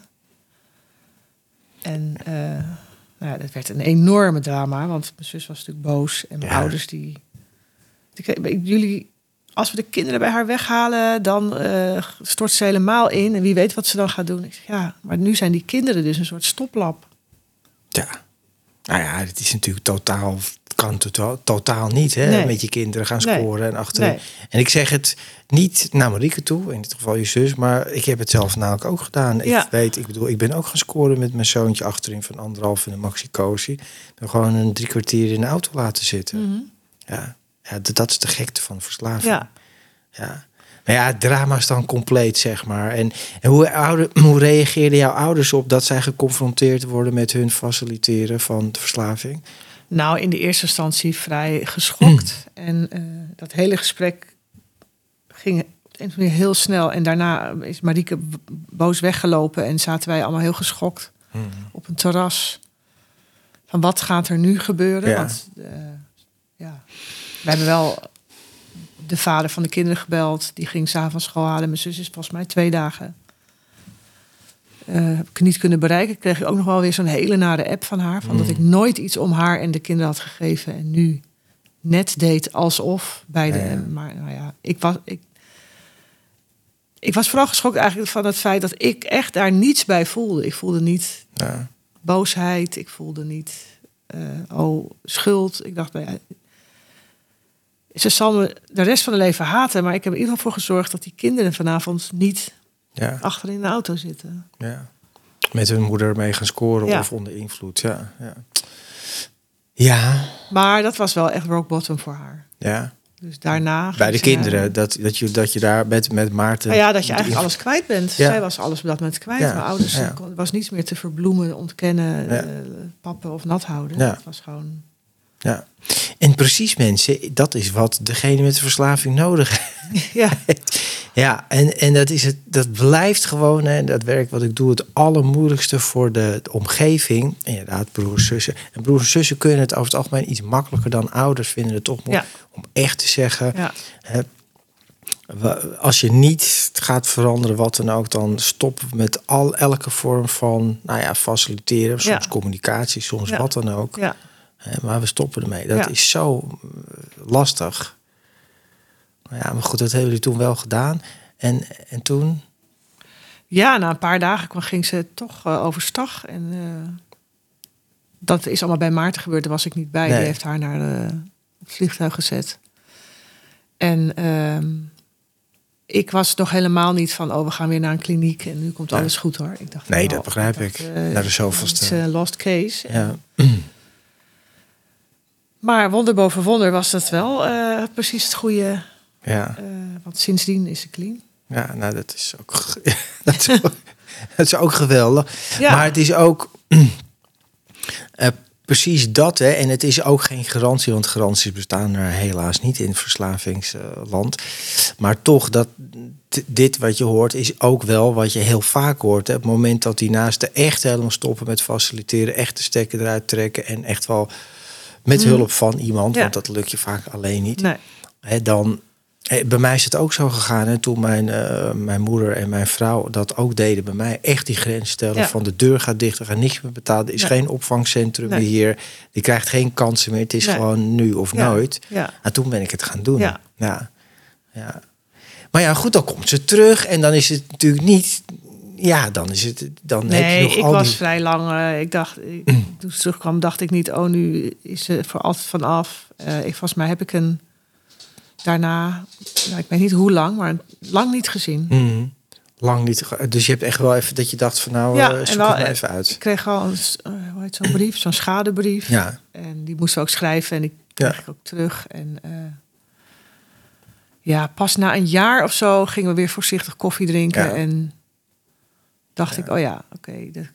En... Uh, Nou ja, dat werd een enorme drama, want mijn zus was natuurlijk boos. En mijn ja. ouders die... die... Jullie, als we de kinderen bij haar weghalen, dan uh, stort ze helemaal in. En wie weet wat ze dan gaat doen. Ik zeg, ja, maar nu zijn die kinderen dus een soort stoplap. Ja, nou ja, het is natuurlijk totaal... kan totaal, totaal niet, hè? Nee. Met je kinderen gaan scoren nee. en achterin. Nee. En ik zeg het niet naar Marieke toe, in dit geval je zus, maar ik heb het zelf namelijk ook gedaan. Ja. Ik weet, ik bedoel, ik ben ook gaan scoren met mijn zoontje achterin van anderhalf in de Maxi-Cosi. Dan gewoon een drie kwartier in de auto laten zitten. Mm-hmm. Ja, ja dat, dat is de gekte van verslaving. Ja. Ja. Maar ja, het drama is dan compleet, zeg maar. En, en hoe, ouder, hoe reageerden jouw ouders op dat zij geconfronteerd worden met hun faciliteren van de verslaving? Nou, in de eerste instantie vrij geschokt. Mm. En uh, dat hele gesprek ging op de een of andere manier heel snel. En daarna is Marieke boos weggelopen en zaten wij allemaal heel geschokt mm. op een terras. Van wat gaat er nu gebeuren? Ja. Want uh, ja, we hebben wel de vader van de kinderen gebeld. Die ging 's avonds school halen. Mijn zus is volgens mij twee dagen... Uh, heb ik niet kunnen bereiken. Kreeg ik ook nog wel weer zo'n hele nare app van haar. Van mm. dat ik nooit iets om haar en de kinderen had gegeven. En nu net deed alsof beide. Ja, ja. Maar nou ja, ik was, ik, ik was vooral geschokt eigenlijk van het feit dat ik echt daar niets bij voelde. Ik voelde niet ja. boosheid. Ik voelde niet uh, oh, schuld. Ik dacht, nou ja, ze zal me de rest van haar leven haten. Maar ik heb er in ieder geval voor gezorgd dat die kinderen vanavond niet... Ja. achter in de auto zitten. Ja. Met hun moeder mee gaan scoren ja. of onder invloed. Ja. Ja. ja. Maar dat was wel echt rock bottom voor haar. Ja. Dus daarna... Bij de ze, kinderen, dat, dat, je, dat je daar met, met Maarten... Nou ja, dat je eigenlijk alles kwijt bent. Ja. Zij was alles op dat moment kwijt. Ja. Mijn ouders, Ja. er was niets meer te verbloemen, ontkennen, Ja. uh, pappen of nat houden. Ja. Het was gewoon... Ja. En precies mensen, dat is wat degene met de verslaving nodig heeft. Ja, Ja, en, en dat, is het, dat blijft gewoon, hè, dat werk wat ik doe, het allermoeilijkste voor de, de omgeving. En inderdaad, broers en zussen. En broers en zussen kunnen het over het algemeen iets makkelijker dan ouders vinden het toch mooi Ja. om echt te zeggen. ja. Hè, wa- als je niet gaat veranderen, wat dan ook, dan stoppen we met al, elke vorm van, nou ja, faciliteren. Soms Ja. communicatie, soms Ja. wat dan ook. ja. Hè, maar we stoppen ermee. Dat Ja. is zo uh, lastig. Nou ja, maar goed, dat hebben jullie toen wel gedaan. En, en toen... Ja, na een paar dagen kwam, ging ze toch uh, overstag. En uh, dat is allemaal bij Maarten gebeurd. Daar was ik niet bij. Nee. Die heeft haar naar uh, het vliegtuig gezet. En uh, ik was nog helemaal niet van... oh, we gaan weer naar een kliniek en nu komt Nee. alles goed hoor. Ik dacht, Nee, nou, dat begrijp dacht, ik. uh, Naar de zoveelste. Het is een lost case. Ja. Maar wonder boven wonder was dat wel uh, precies het goede. Ja. Uh, want sindsdien is ze clean. Ja, nou, dat is ook, ge- dat is ook, dat is ook geweldig. Ja. Maar het is ook uh, precies dat, hè. En het is ook geen garantie, want garanties bestaan er helaas niet in het verslavingsland. Maar toch, dat t- dit wat je hoort, is ook wel wat je heel vaak hoort. Hè. Op het moment dat die naasten echt helemaal stoppen met faciliteren, echt de stekker eruit trekken en echt wel met Mm. hulp van iemand, Ja. want dat lukt je vaak alleen niet. Nee. Hè, dan, hè, bij mij is het ook zo gegaan. Hè, toen mijn, uh, mijn moeder en mijn vrouw dat ook deden bij mij. Echt die grens stellen Ja. van de deur gaat dicht. Er gaat niks meer betalen. Er is Nee. geen opvangcentrum Nee. meer hier. Die krijgt geen kansen meer. Het is Nee. gewoon nu of Ja. nooit. Ja. En toen ben ik het gaan doen. Ja. Ja. Ja. Maar ja, goed, dan komt ze terug. En dan is het natuurlijk niet... Ja, dan is het... Dan heb je Nee, nog ik al was die... vrij lang. Uh, ik dacht, ik, toen ze terugkwam, dacht ik niet, oh, nu is ze voor altijd vanaf. Uh, ik, volgens mij heb ik een daarna, nou, ik weet niet hoe lang, maar lang niet gezien. Mhm. Lang niet. ge- Dus je hebt echt wel even dat je dacht van nou, Ja, uh, en zoek wel, het maar eh, even uit. Ik kreeg al een, s- uh, hoe heet zo'n brief, zo'n schadebrief. Ja. En die moesten we ook schrijven en die Ja. kreeg ik ook terug. En uh, ja, pas na een jaar of zo gingen we weer voorzichtig koffie drinken. Ja. En dacht Ja. ik, oh ja, oké. Okay,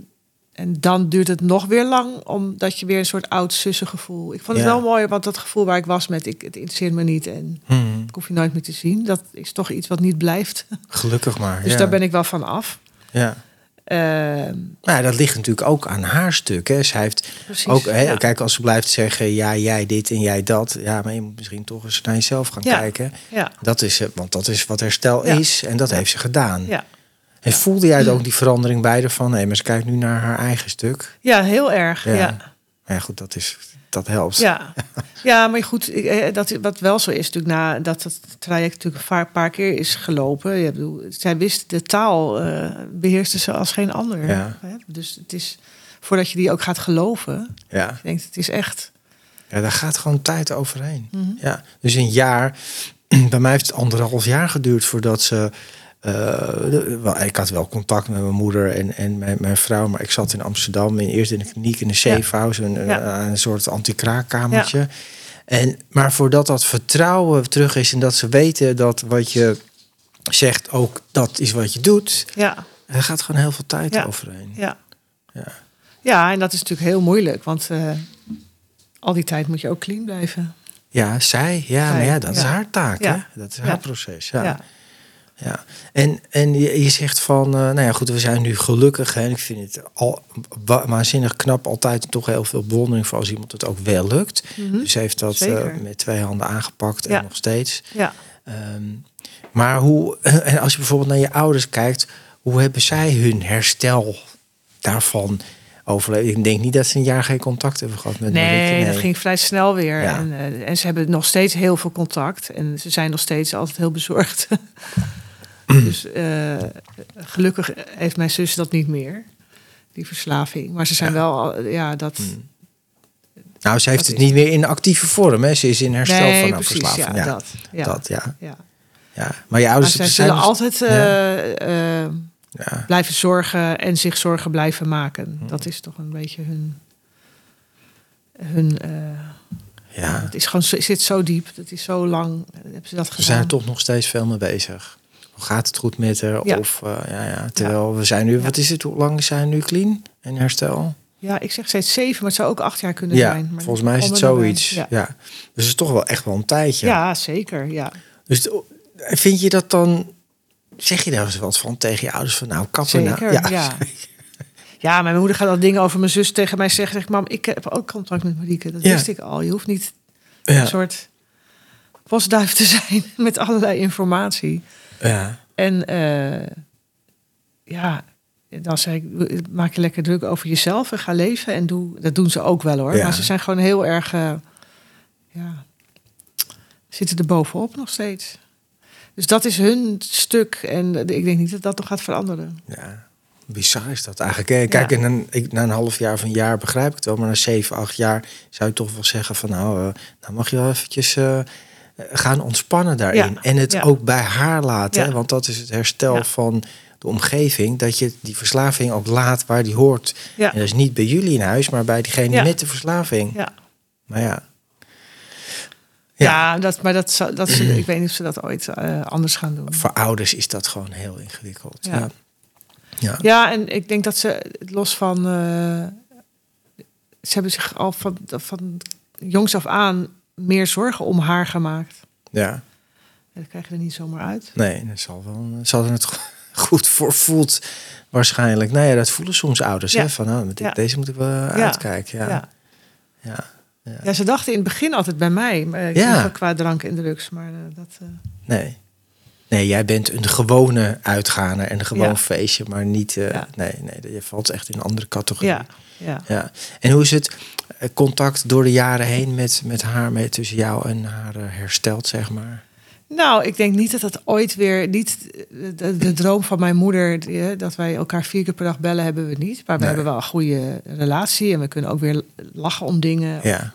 en dan duurt het nog weer lang, omdat je weer een soort oud zussengevoel. Ik vond het Ja. wel mooi, want dat gevoel waar ik was met, ik, het interesseert me niet en Mhm. ik hoef je nooit meer te zien. Dat is toch iets wat niet blijft. Gelukkig maar. Dus ja. daar ben ik wel van af. Ja. Uh, Nou, dat ligt natuurlijk ook aan haar stuk. Hè. Zij heeft precies. ook, hè, ja. kijk, als ze blijft zeggen, ja, jij dit en jij dat. Ja, maar je moet misschien toch eens naar jezelf gaan Ja. kijken. Ja. Dat is, het, want dat is wat herstel Ja. is. En dat Ja. heeft ze gedaan. Ja. En voelde jij ook die verandering bij haar van, nee, maar ze kijkt nu naar haar eigen stuk. ja, heel erg. Ja. Ja. Ja. Ja, goed, dat is, dat helpt. Ja, ja, maar goed, ik- eh, dat, wat wel zo is natuurlijk, na dat het traject natuurlijk een paar, paar keer is gelopen. Ja, ik bedoel, zij wist de taal, uh, beheerste ze als geen ander. Ja. Hè? Dus het is, voordat je die ook gaat geloven, Ja. je denkt, het is echt... Ja, daar gaat gewoon tijd overheen. Mm-hmm. Ja, dus een jaar. Bij mij heeft het anderhalf jaar geduurd voordat ze. Uh, de, wel, ik had wel contact met mijn moeder en, en mijn, mijn vrouw, maar ik zat in Amsterdam in eerst in de kliniek in een safe house, een, Ja. een soort anti-kraakkamertje. Ja. En maar voordat dat vertrouwen terug is en dat ze weten dat wat je zegt ook dat is wat je doet, Ja. er gaat gewoon heel veel tijd Ja. overheen. Ja. Ja. Ja, en dat is natuurlijk heel moeilijk, want uh, al die tijd moet je ook clean blijven. Ja, zij. Ja, zij, maar ja, dat ja. is haar taak. Ja. Hè? Dat is Ja. haar proces. Ja. Ja. Ja, en, en je, je zegt van, uh, nou ja, goed, we zijn nu gelukkig. Hè, en ik vind het al wa- waanzinnig knap, altijd toch heel veel bewondering voor als iemand het ook wel lukt. Mm-hmm. Dus ze heeft dat uh, met twee handen aangepakt en ja. nog steeds. Ja. Um, maar hoe, en als je bijvoorbeeld naar je ouders kijkt, hoe hebben zij hun herstel daarvan overleefd? Ik denk niet dat ze een jaar geen contact hebben gehad met nee, Marieke. Nee, dat ging vrij snel weer. Ja. En, uh, en ze hebben nog steeds heel veel contact. En ze zijn nog steeds altijd heel bezorgd. Dus uh, gelukkig heeft mijn zus dat niet meer, die verslaving. Maar ze zijn ja. wel, ja, dat... Hmm. Nou, ze heeft het niet meer in actieve vorm, hè? Ze is in herstel nee, van haar precies, verslaving. Ja, ja, dat. Ja. dat ja. Ja. Ja. Maar je ouders maar zij zijn zullen altijd uh, ja. uh, ja. blijven zorgen en zich zorgen blijven maken. Hmm. Dat is toch een beetje hun... hun uh, Ja. Het is gewoon, zit zo diep. Dat is zo lang. Hebben ze dat gedaan. We zijn er toch nog steeds veel mee bezig. Hoe gaat het goed met haar? Ja. Of, uh, ja, ja, terwijl ja. we zijn nu... Ja. Wat is het? Hoe lang zijn we nu clean en herstel? Ja, ik zeg steeds zeven, maar het zou ook acht jaar kunnen ja, zijn. Maar volgens mij is het zoiets. Ja. ja. Dus het is toch wel echt wel een tijdje. Ja, zeker. Ja. Dus vind je dat dan... Zeg je daar eens wat van tegen je ouders? Van nou, kappen nou. Zeker, ja. ja. Ja, mijn moeder gaat al dingen over mijn zus tegen mij zeggen. Zeg, mam, ik heb ook contact met Marieke. Dat ja. wist ik al. Je hoeft niet ja. een soort postduif te zijn met allerlei informatie. Ja. En uh, ja, dan zeg ik, maak je lekker druk over jezelf en ga leven. En doe, dat doen ze ook wel hoor. Ja. Maar ze zijn gewoon heel erg, uh, ja, zitten er bovenop nog steeds. Dus dat is hun stuk. En ik denk niet dat dat nog gaat veranderen. Ja. Bizar is dat eigenlijk. Kijk, ja. en ik, na een half jaar of een jaar begrijp ik het wel. Maar na zeven, acht jaar zou je toch wel zeggen van... nou, uh, nou mag je wel eventjes uh, gaan ontspannen daarin. Ja. En het ja. ook bij haar laten. Ja. Want dat is het herstel ja. van de omgeving. Dat je die verslaving ook laat waar die hoort. Ja. En dat is niet bij jullie in huis, maar bij diegene ja. met de verslaving. Ja. Maar ja... Ja, ja dat, maar dat, dat ze, ik weet niet of ze dat ooit uh, anders gaan doen. Voor ouders is dat gewoon heel ingewikkeld. Ja. Ja. Ja. ja, en ik denk dat ze los van... Uh, ze hebben zich al van, van jongs af aan meer zorgen om haar gemaakt. Ja. Dat krijg je er niet zomaar uit. Nee, dat zal wel. Ze hadden het goed voor voelt waarschijnlijk. Nou ja, dat voelen soms ouders. Ja. Hè? Van, nou, met ja. deze moet ik wel ja. uitkijken. Ja. Ja. Ja. Ja. ja, ze dachten in het begin altijd bij mij. Maar ja. qua drank en drugs. Maar uh, dat... Uh... Nee. Nee, jij bent een gewone uitganer en een gewoon ja. feestje, maar niet... Uh, ja. Nee, nee, je valt echt in een andere categorie. Ja, ja. Ja. En hoe is het uh, contact door de jaren heen met, met haar, met tussen jou en haar uh, hersteld, zeg maar? Nou, ik denk niet dat dat ooit weer... Niet de, de droom van mijn moeder, die, dat wij elkaar vier keer per dag bellen, hebben we niet. Maar we nee. hebben wel een goede relatie en we kunnen ook weer lachen om dingen. Ja.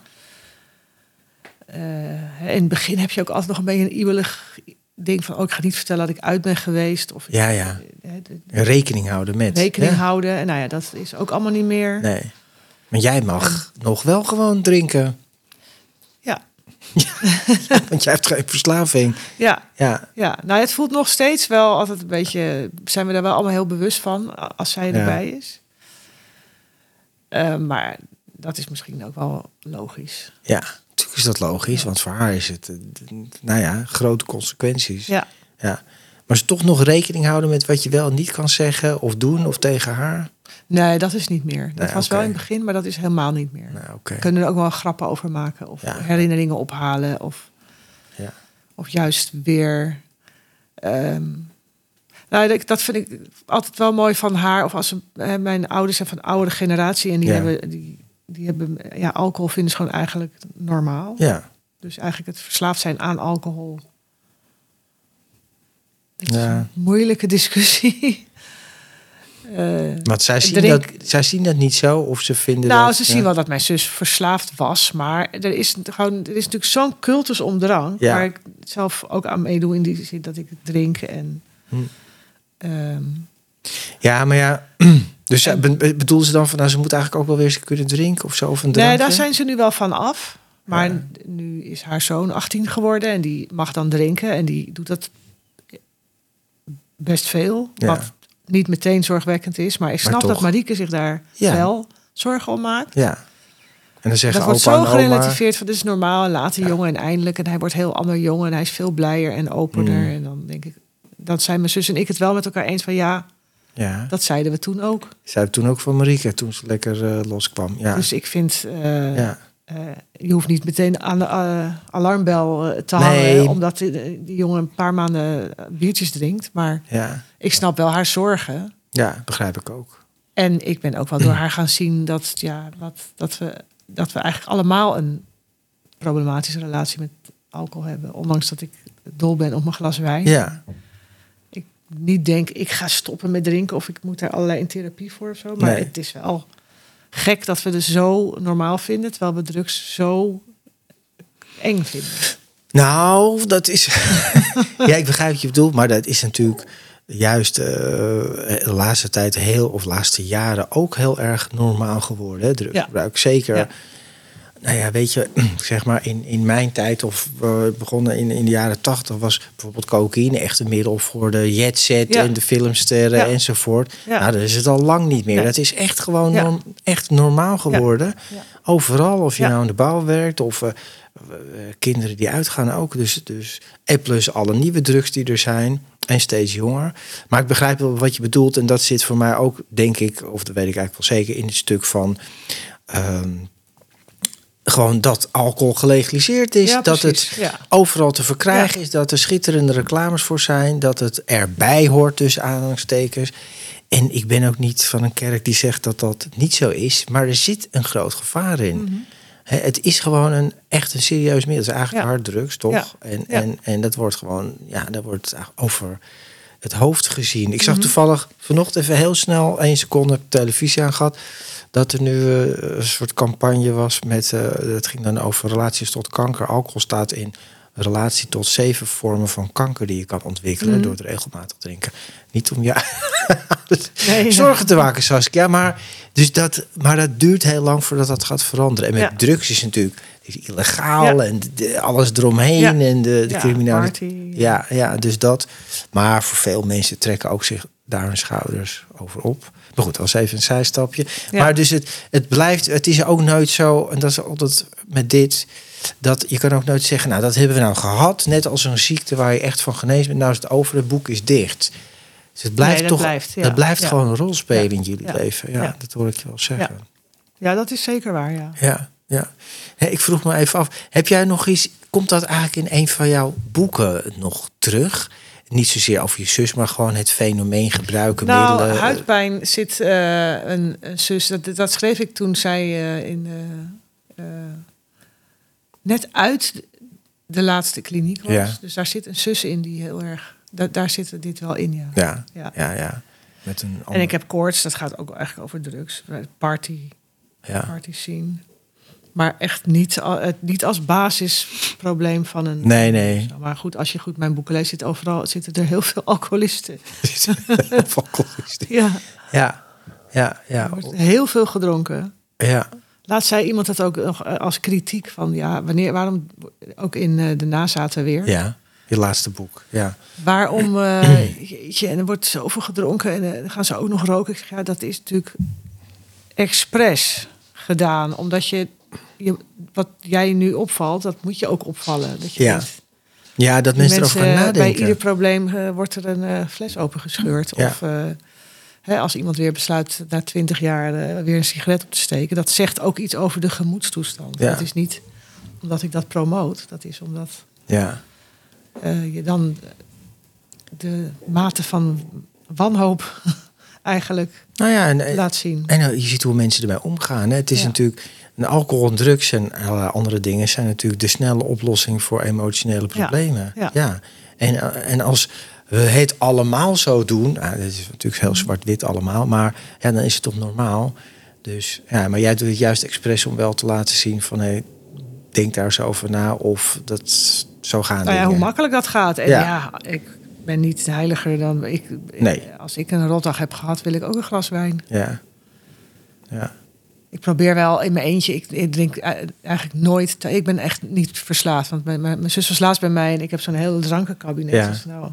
Uh, in het begin heb je ook altijd nog een beetje een iebelig... denk van, oh, ik ga niet vertellen dat ik uit ben geweest. Of ja, ja. Rekening houden met. Rekening ja. houden. En nou ja, dat is ook allemaal niet meer. Nee. Maar jij mag en... nog wel gewoon drinken. Ja. ja. Want jij hebt geen verslaving. Ja. Ja. Ja. Nou, het voelt nog steeds wel altijd een beetje... Zijn we daar wel allemaal heel bewust van als zij erbij ja. is. Uh, maar dat is misschien ook wel logisch. Ja. Natuurlijk is dat logisch, want voor haar is het, nou ja, grote consequenties. Ja. Ja. Maar ze toch nog rekening houden met wat je wel en niet kan zeggen of doen of tegen haar? Nee, dat is niet meer. Dat nee, was okay. wel in het begin, maar dat is helemaal niet meer. Nee, okay. We kunnen er ook wel grappen over maken of ja. herinneringen ophalen of, ja. of juist weer... Um, nou, dat vind ik altijd wel mooi van haar. Of als ze, mijn ouders zijn van oudere generatie en die ja. hebben... Die, Die hebben, ja, alcohol vinden ze gewoon eigenlijk normaal. Ja. Dus eigenlijk het verslaafd zijn aan alcohol. Dat is ja. een moeilijke discussie. uh, maar zij zien, drink... dat, zij zien dat niet zo? Of ze vinden nou, dat... ze ja. zien wel dat mijn zus verslaafd was. Maar er is, gewoon, er is natuurlijk zo'n cultus om drank. Ja. Waar ik zelf ook aan meedoe in die zin dat ik drink. En, hm. um, ja, maar ja... Dus en, bedoelen ze dan van, nou, ze moet eigenlijk ook wel weer eens kunnen drinken of zo? Of een nee, daar zijn ze nu wel van af. Maar ja. nu is haar zoon achttien geworden en die mag dan drinken. En die doet dat best veel. Ja. Wat niet meteen zorgwekkend is. Maar ik snap maar dat Marieke zich daar ja. wel zorgen om maakt. Ja. En dan zeggen dat wordt opa zo en gerelativeerd van, dit is normaal. En later ja. jongen en eindelijk. En hij wordt heel ander jongen en hij is veel blijer en opener. Mm. En dan denk ik, dat zijn mijn zus en ik het wel met elkaar eens van ja... Ja. Dat zeiden we toen ook. Zeiden we toen ook van Marieke, toen ze lekker uh, loskwam. Ja. Dus ik vind, uh, ja. uh, je hoeft niet meteen aan de uh, alarmbel uh, te nee. hangen... omdat die, die jongen een paar maanden biertjes drinkt. Maar ja. ik snap wel haar zorgen. Ja, begrijp ik ook. En ik ben ook wel door haar gaan zien dat, ja, wat, dat, we, dat we eigenlijk allemaal... een problematische relatie met alcohol hebben. Ondanks dat ik dol ben op mijn glas wijn. Ja. Niet denk, ik ga stoppen met drinken... of ik moet daar allerlei in therapie voor of zo. Maar nee. Het is wel gek dat we het zo normaal vinden... terwijl we drugs zo eng vinden. Nou, dat is... ja, ik begrijp wat je bedoelt... maar dat is natuurlijk juist uh, de laatste tijd heel... of laatste jaren ook heel erg normaal geworden. Hè? Drugsgebruik, ja. Zeker... Ja. nou ja, weet je, zeg maar in, in mijn tijd of we begonnen in, in de jaren tachtig was bijvoorbeeld cocaïne echt een middel voor de jetset Ja. en de filmsterren Ja. enzovoort. Ja. Nou, dat is het al lang niet meer. Nee. Dat is echt gewoon Ja. norm- echt normaal geworden. Ja. Overal, of je Ja. nou in de bouw werkt of uh, uh, kinderen die uitgaan ook. Dus, dus, en plus alle nieuwe drugs die er zijn. En steeds jonger. Maar ik begrijp wel wat je bedoelt. En dat zit voor mij ook, denk ik, of dat weet ik eigenlijk wel zeker, in het stuk van Um, gewoon dat alcohol gelegaliseerd is. Ja, dat precies. het Ja. overal te verkrijgen Ja. is. Dat er schitterende reclames voor zijn. Dat het erbij hoort tussen aanhalingstekens. En ik ben ook niet van een kerk die zegt dat dat niet zo is. Maar er zit een groot gevaar in. Mm-hmm. He, het is gewoon een echt een serieus middel. Het is eigenlijk Ja. harddrugs, toch? Ja. En, Ja. en, en dat wordt gewoon, ja, dat wordt over het hoofd gezien. Ik zag Mhm. toevallig vanochtend even heel snel één seconde televisie aan gehad. Dat er nu uh, een soort campagne was met, uh, dat ging dan over relaties tot kanker. Alcohol staat in relatie tot zeven vormen van kanker die je kan ontwikkelen Mhm. door het regelmatig drinken. Niet om ja Nee, zorgen te maken, Saskia. Maar, dus dat, maar dat duurt heel lang voordat dat gaat veranderen. En met Ja. drugs is natuurlijk is illegaal Ja. en de, de- alles eromheen Ja. en de, de Ja, criminaliteit. party. Ja, ja, dus dat. Maar voor veel mensen trekken ook zich daar hun schouders over op. Maar goed, dat was even een zijstapje. Ja. Maar dus het, het blijft, het is ook nooit zo, en dat is altijd met dit, dat je kan ook nooit zeggen, nou, dat hebben we nou gehad. Net als een ziekte waar je echt van genezen bent. Nou is het over, het boek is dicht. Dus het blijft Nee, dat toch, blijft, ja. dat blijft Ja. gewoon een rol spelen in Ja. jullie Ja. leven. Ja, Ja. dat hoor ik je wel zeggen. Ja, dat is zeker waar, ja. Ja, ja. Hé, ik vroeg me even af, heb jij nog iets, komt dat eigenlijk in een van jouw boeken nog terug? Niet zozeer over je zus, maar gewoon het fenomeen gebruiken, Nou, middelen. huidpijn zit uh, een, een zus. Dat, dat schreef ik toen zij uh, in uh, uh, net uit de laatste kliniek was. Ja. Dus daar zit een zus in die heel erg. Da, daar zit dit wel in, ja. Ja, Ja. ja, ja. Met een En ik heb koorts, dat gaat ook eigenlijk over drugs. Party, ja. party scene. Maar echt niet, het niet als basisprobleem van een... Nee, nee. Maar goed, als je goed mijn boeken leest, zit overal, zitten er heel veel alcoholisten. alcoholisten. Ja. Ja, ja, ja. Er wordt heel veel gedronken. Ja. Laat zei iemand dat ook nog als kritiek van... ja, wanneer, waarom, ook in de nazaten weer... Ja, je laatste boek, ja. Waarom, uh, jeetje, en er wordt zoveel gedronken en uh, dan gaan ze ook nog roken. Ik zeg, ja, dat is natuurlijk expres gedaan. Omdat je, je, wat jij nu opvalt, dat moet je ook opvallen. Dat je ja. denkt, ja, dat mensen erover gaan nadenken. Bij ieder probleem uh, wordt er een uh, fles opengescheurd. Ja. Of uh, hè, als iemand weer besluit na twintig jaar uh, weer een sigaret op te steken. Dat zegt ook iets over de gemoedstoestand. Ja. Dat is niet omdat ik dat promoot. Dat is omdat... Ja. Uh, je dan de mate van wanhoop eigenlijk nou ja, en, laat zien. En, en je ziet hoe mensen ermee omgaan. Hè. Het is ja. natuurlijk, een alcohol en drugs en allerlei andere dingen zijn natuurlijk de snelle oplossing voor emotionele problemen. Ja. Ja. Ja. En, en als we het allemaal zo doen, nou, dat is natuurlijk heel zwart-wit allemaal, maar ja, dan is het toch normaal. Dus ja, maar jij doet het juist expres om wel te laten zien van hé, hey, denk daar eens over na of dat zo gaan nou ja, dingen. hoe makkelijk dat gaat. En ja, ja ik ben niet heiliger dan ik. Nee. Als ik een rotdag heb gehad, wil ik ook een glas wijn. Ja. Ja. Ik probeer wel in mijn eentje. Ik, ik drink eigenlijk nooit. Ik ben echt niet verslaafd. Want mijn, mijn, mijn zus was laatst bij mij en ik heb zo'n heel drankenkabinet. Ja. Dus nou,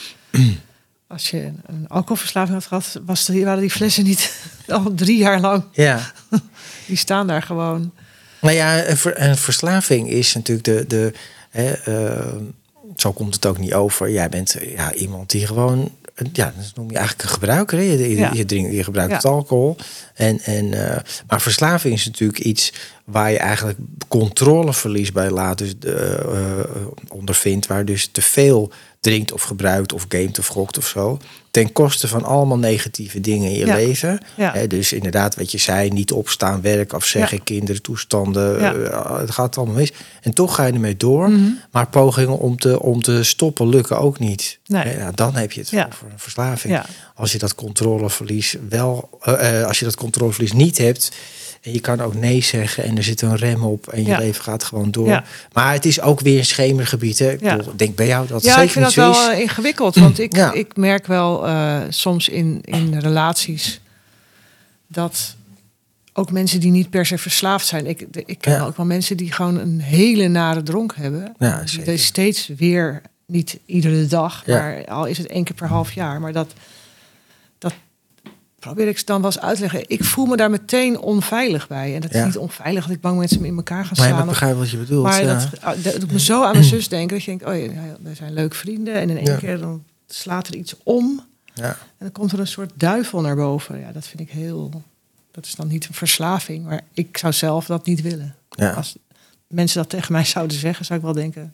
als je een alcoholverslaving had gehad, was er, waren die flessen niet al drie jaar lang. Ja. Die staan daar gewoon. Nou ja, een verslaving is natuurlijk de... de hè, uh, zo komt het ook niet over. Jij bent ja, iemand die gewoon... Ja, dat noem je eigenlijk een gebruiker. Hè? Je, ja. je, drinkt, je gebruikt ja. het alcohol. En, en, uh, maar verslaving is natuurlijk iets waar je eigenlijk controleverlies bij laat dus, uh, uh, ondervindt. Waar dus te veel drinkt of gebruikt of gamet of gokt of zo. Ten koste van allemaal negatieve dingen in je ja. leven. Ja. He, dus inderdaad, wat je zei, niet opstaan, werk afzeggen, ja. kinderen, toestanden. Ja. Uh, het gaat allemaal mis. En toch ga je ermee door. Mm-hmm. Maar pogingen om te, om te stoppen lukken ook niet. Nee. He, nou, dan heb je het ja. over een verslaving. Ja. Als je dat controleverlies wel, uh, uh, als je dat controleverlies niet hebt. En je kan ook nee zeggen en er zit een rem op en je ja. leven gaat gewoon door. Ja. Maar het is ook weer een schemergebied. Hè? Ik ja. bedoel, denk bij jou dat ja, zeker ik vind niet dat zo wel is. ingewikkeld. Want ik, ja. ik merk wel uh, soms in, in relaties dat ook mensen die niet per se verslaafd zijn. Ik, ik ken Ja. ook wel mensen die gewoon een hele nare dronk hebben. Ja, die zeker. dus steeds weer, niet iedere dag, Ja. maar al is het één keer per half jaar. Maar dat, dat probeer ik ze dan wel eens uit te leggen. Ik voel me daar meteen onveilig bij. En dat is Ja. niet onveilig dat ik bang ben dat ze me in elkaar gaan Maar slaan. ik of- begrijp wat je bedoelt. maar ja. dat, dat doet me zo aan mijn zus denken. Dat je denkt, oh ja, we zijn leuk vrienden. En in één Ja. keer dan slaat er iets om. Ja. En dan komt er een soort duivel naar boven. Ja, dat vind ik heel... Dat is dan niet een verslaving. Maar ik zou zelf dat niet willen. Ja. Als mensen dat tegen mij zouden zeggen, zou ik wel denken...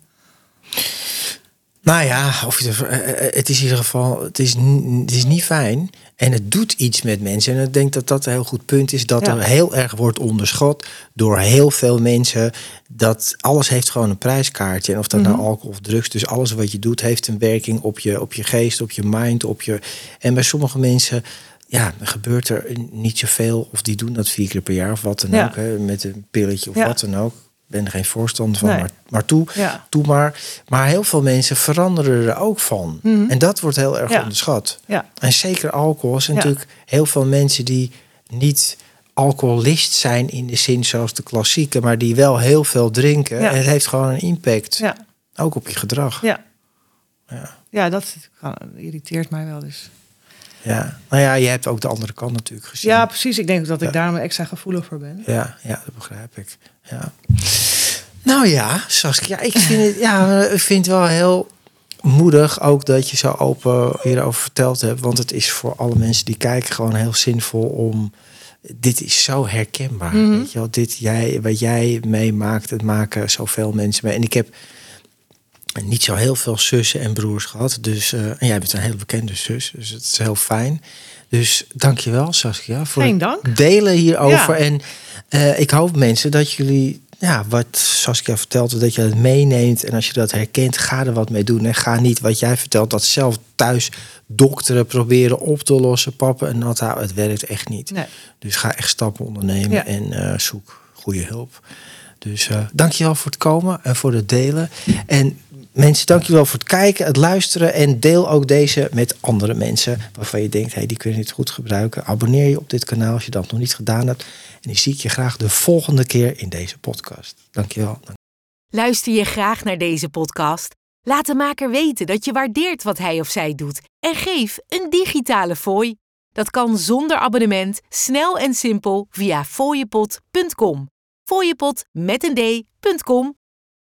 Nou ja, of je er, eh, het is in ieder geval, het is, n- het is niet fijn. En het doet iets met mensen. En ik denk dat dat een heel goed punt is. Dat Ja. er heel erg wordt onderschat door heel veel mensen. Dat alles heeft gewoon een prijskaartje. En of dat nou Mhm. alcohol of drugs. Dus alles wat je doet heeft een werking op je, op je geest, op je mind. Op je... En bij sommige mensen... Ja, dan gebeurt er niet zoveel. Of die doen dat vier keer per jaar of wat dan Ja. ook. Hè, met een pilletje of Ja. wat dan ook. Ik ben er geen voorstander van. Nee. Maar, maar toe, Ja. toe maar. Maar heel veel mensen veranderen er ook van. Mhm. En dat wordt heel erg Ja. onderschat. Ja, En zeker alcohol. Er zijn Ja. natuurlijk heel veel mensen die niet alcoholist zijn in de zin zoals de klassieke. Maar die wel heel veel drinken. Ja. En het heeft gewoon een impact. ja, Ook op je gedrag. ja. Ja. Ja, dat kan- irriteert mij wel dus. Ja. Nou ja, je hebt ook de andere kant natuurlijk gezien. Ja, precies. Ik denk dat ik Ja. daar extra gevoelig voor ben. Ja, ja, dat begrijp ik. Ja. Nou ja, Saskia, ik vind het, ja, ik vind het wel heel moedig ook dat je zo open hierover verteld hebt. Want het is voor alle mensen die kijken gewoon heel zinvol om... Dit is zo herkenbaar. Mhm. Weet je wel? Dit, jij, wat jij meemaakt, het maken zoveel mensen mee. En ik heb niet zo heel veel zussen en broers gehad. Dus, uh, en jij bent een heel bekende zus, dus het is heel fijn. Dus dankjewel Saskia voor Geen het dank. delen hierover. Ja. En uh, ik hoop mensen dat jullie, ja, wat Saskia vertelt, dat je het meeneemt. En als je dat herkent, ga er wat mee doen. En ga niet wat jij vertelt, dat zelf thuis dokteren proberen op te lossen. Pappen en nat houden, het werkt echt niet. Nee. Dus ga echt stappen ondernemen Ja. en uh, zoek goede hulp. Dus uh, dankjewel voor het komen en voor het delen. En mensen, dankjewel voor het kijken, het luisteren. En deel ook deze met andere mensen waarvan je denkt, hey, die kunnen het goed gebruiken. Abonneer je op dit kanaal als je dat nog niet gedaan hebt. En dan zie ik je graag de volgende keer in deze podcast. Dankjewel. Luister je graag naar deze podcast? Laat de maker weten dat je waardeert wat hij of zij doet. En geef een digitale fooi. Dat kan zonder abonnement, snel en simpel via fooiepot punt com. Fooiepot met een d punt com.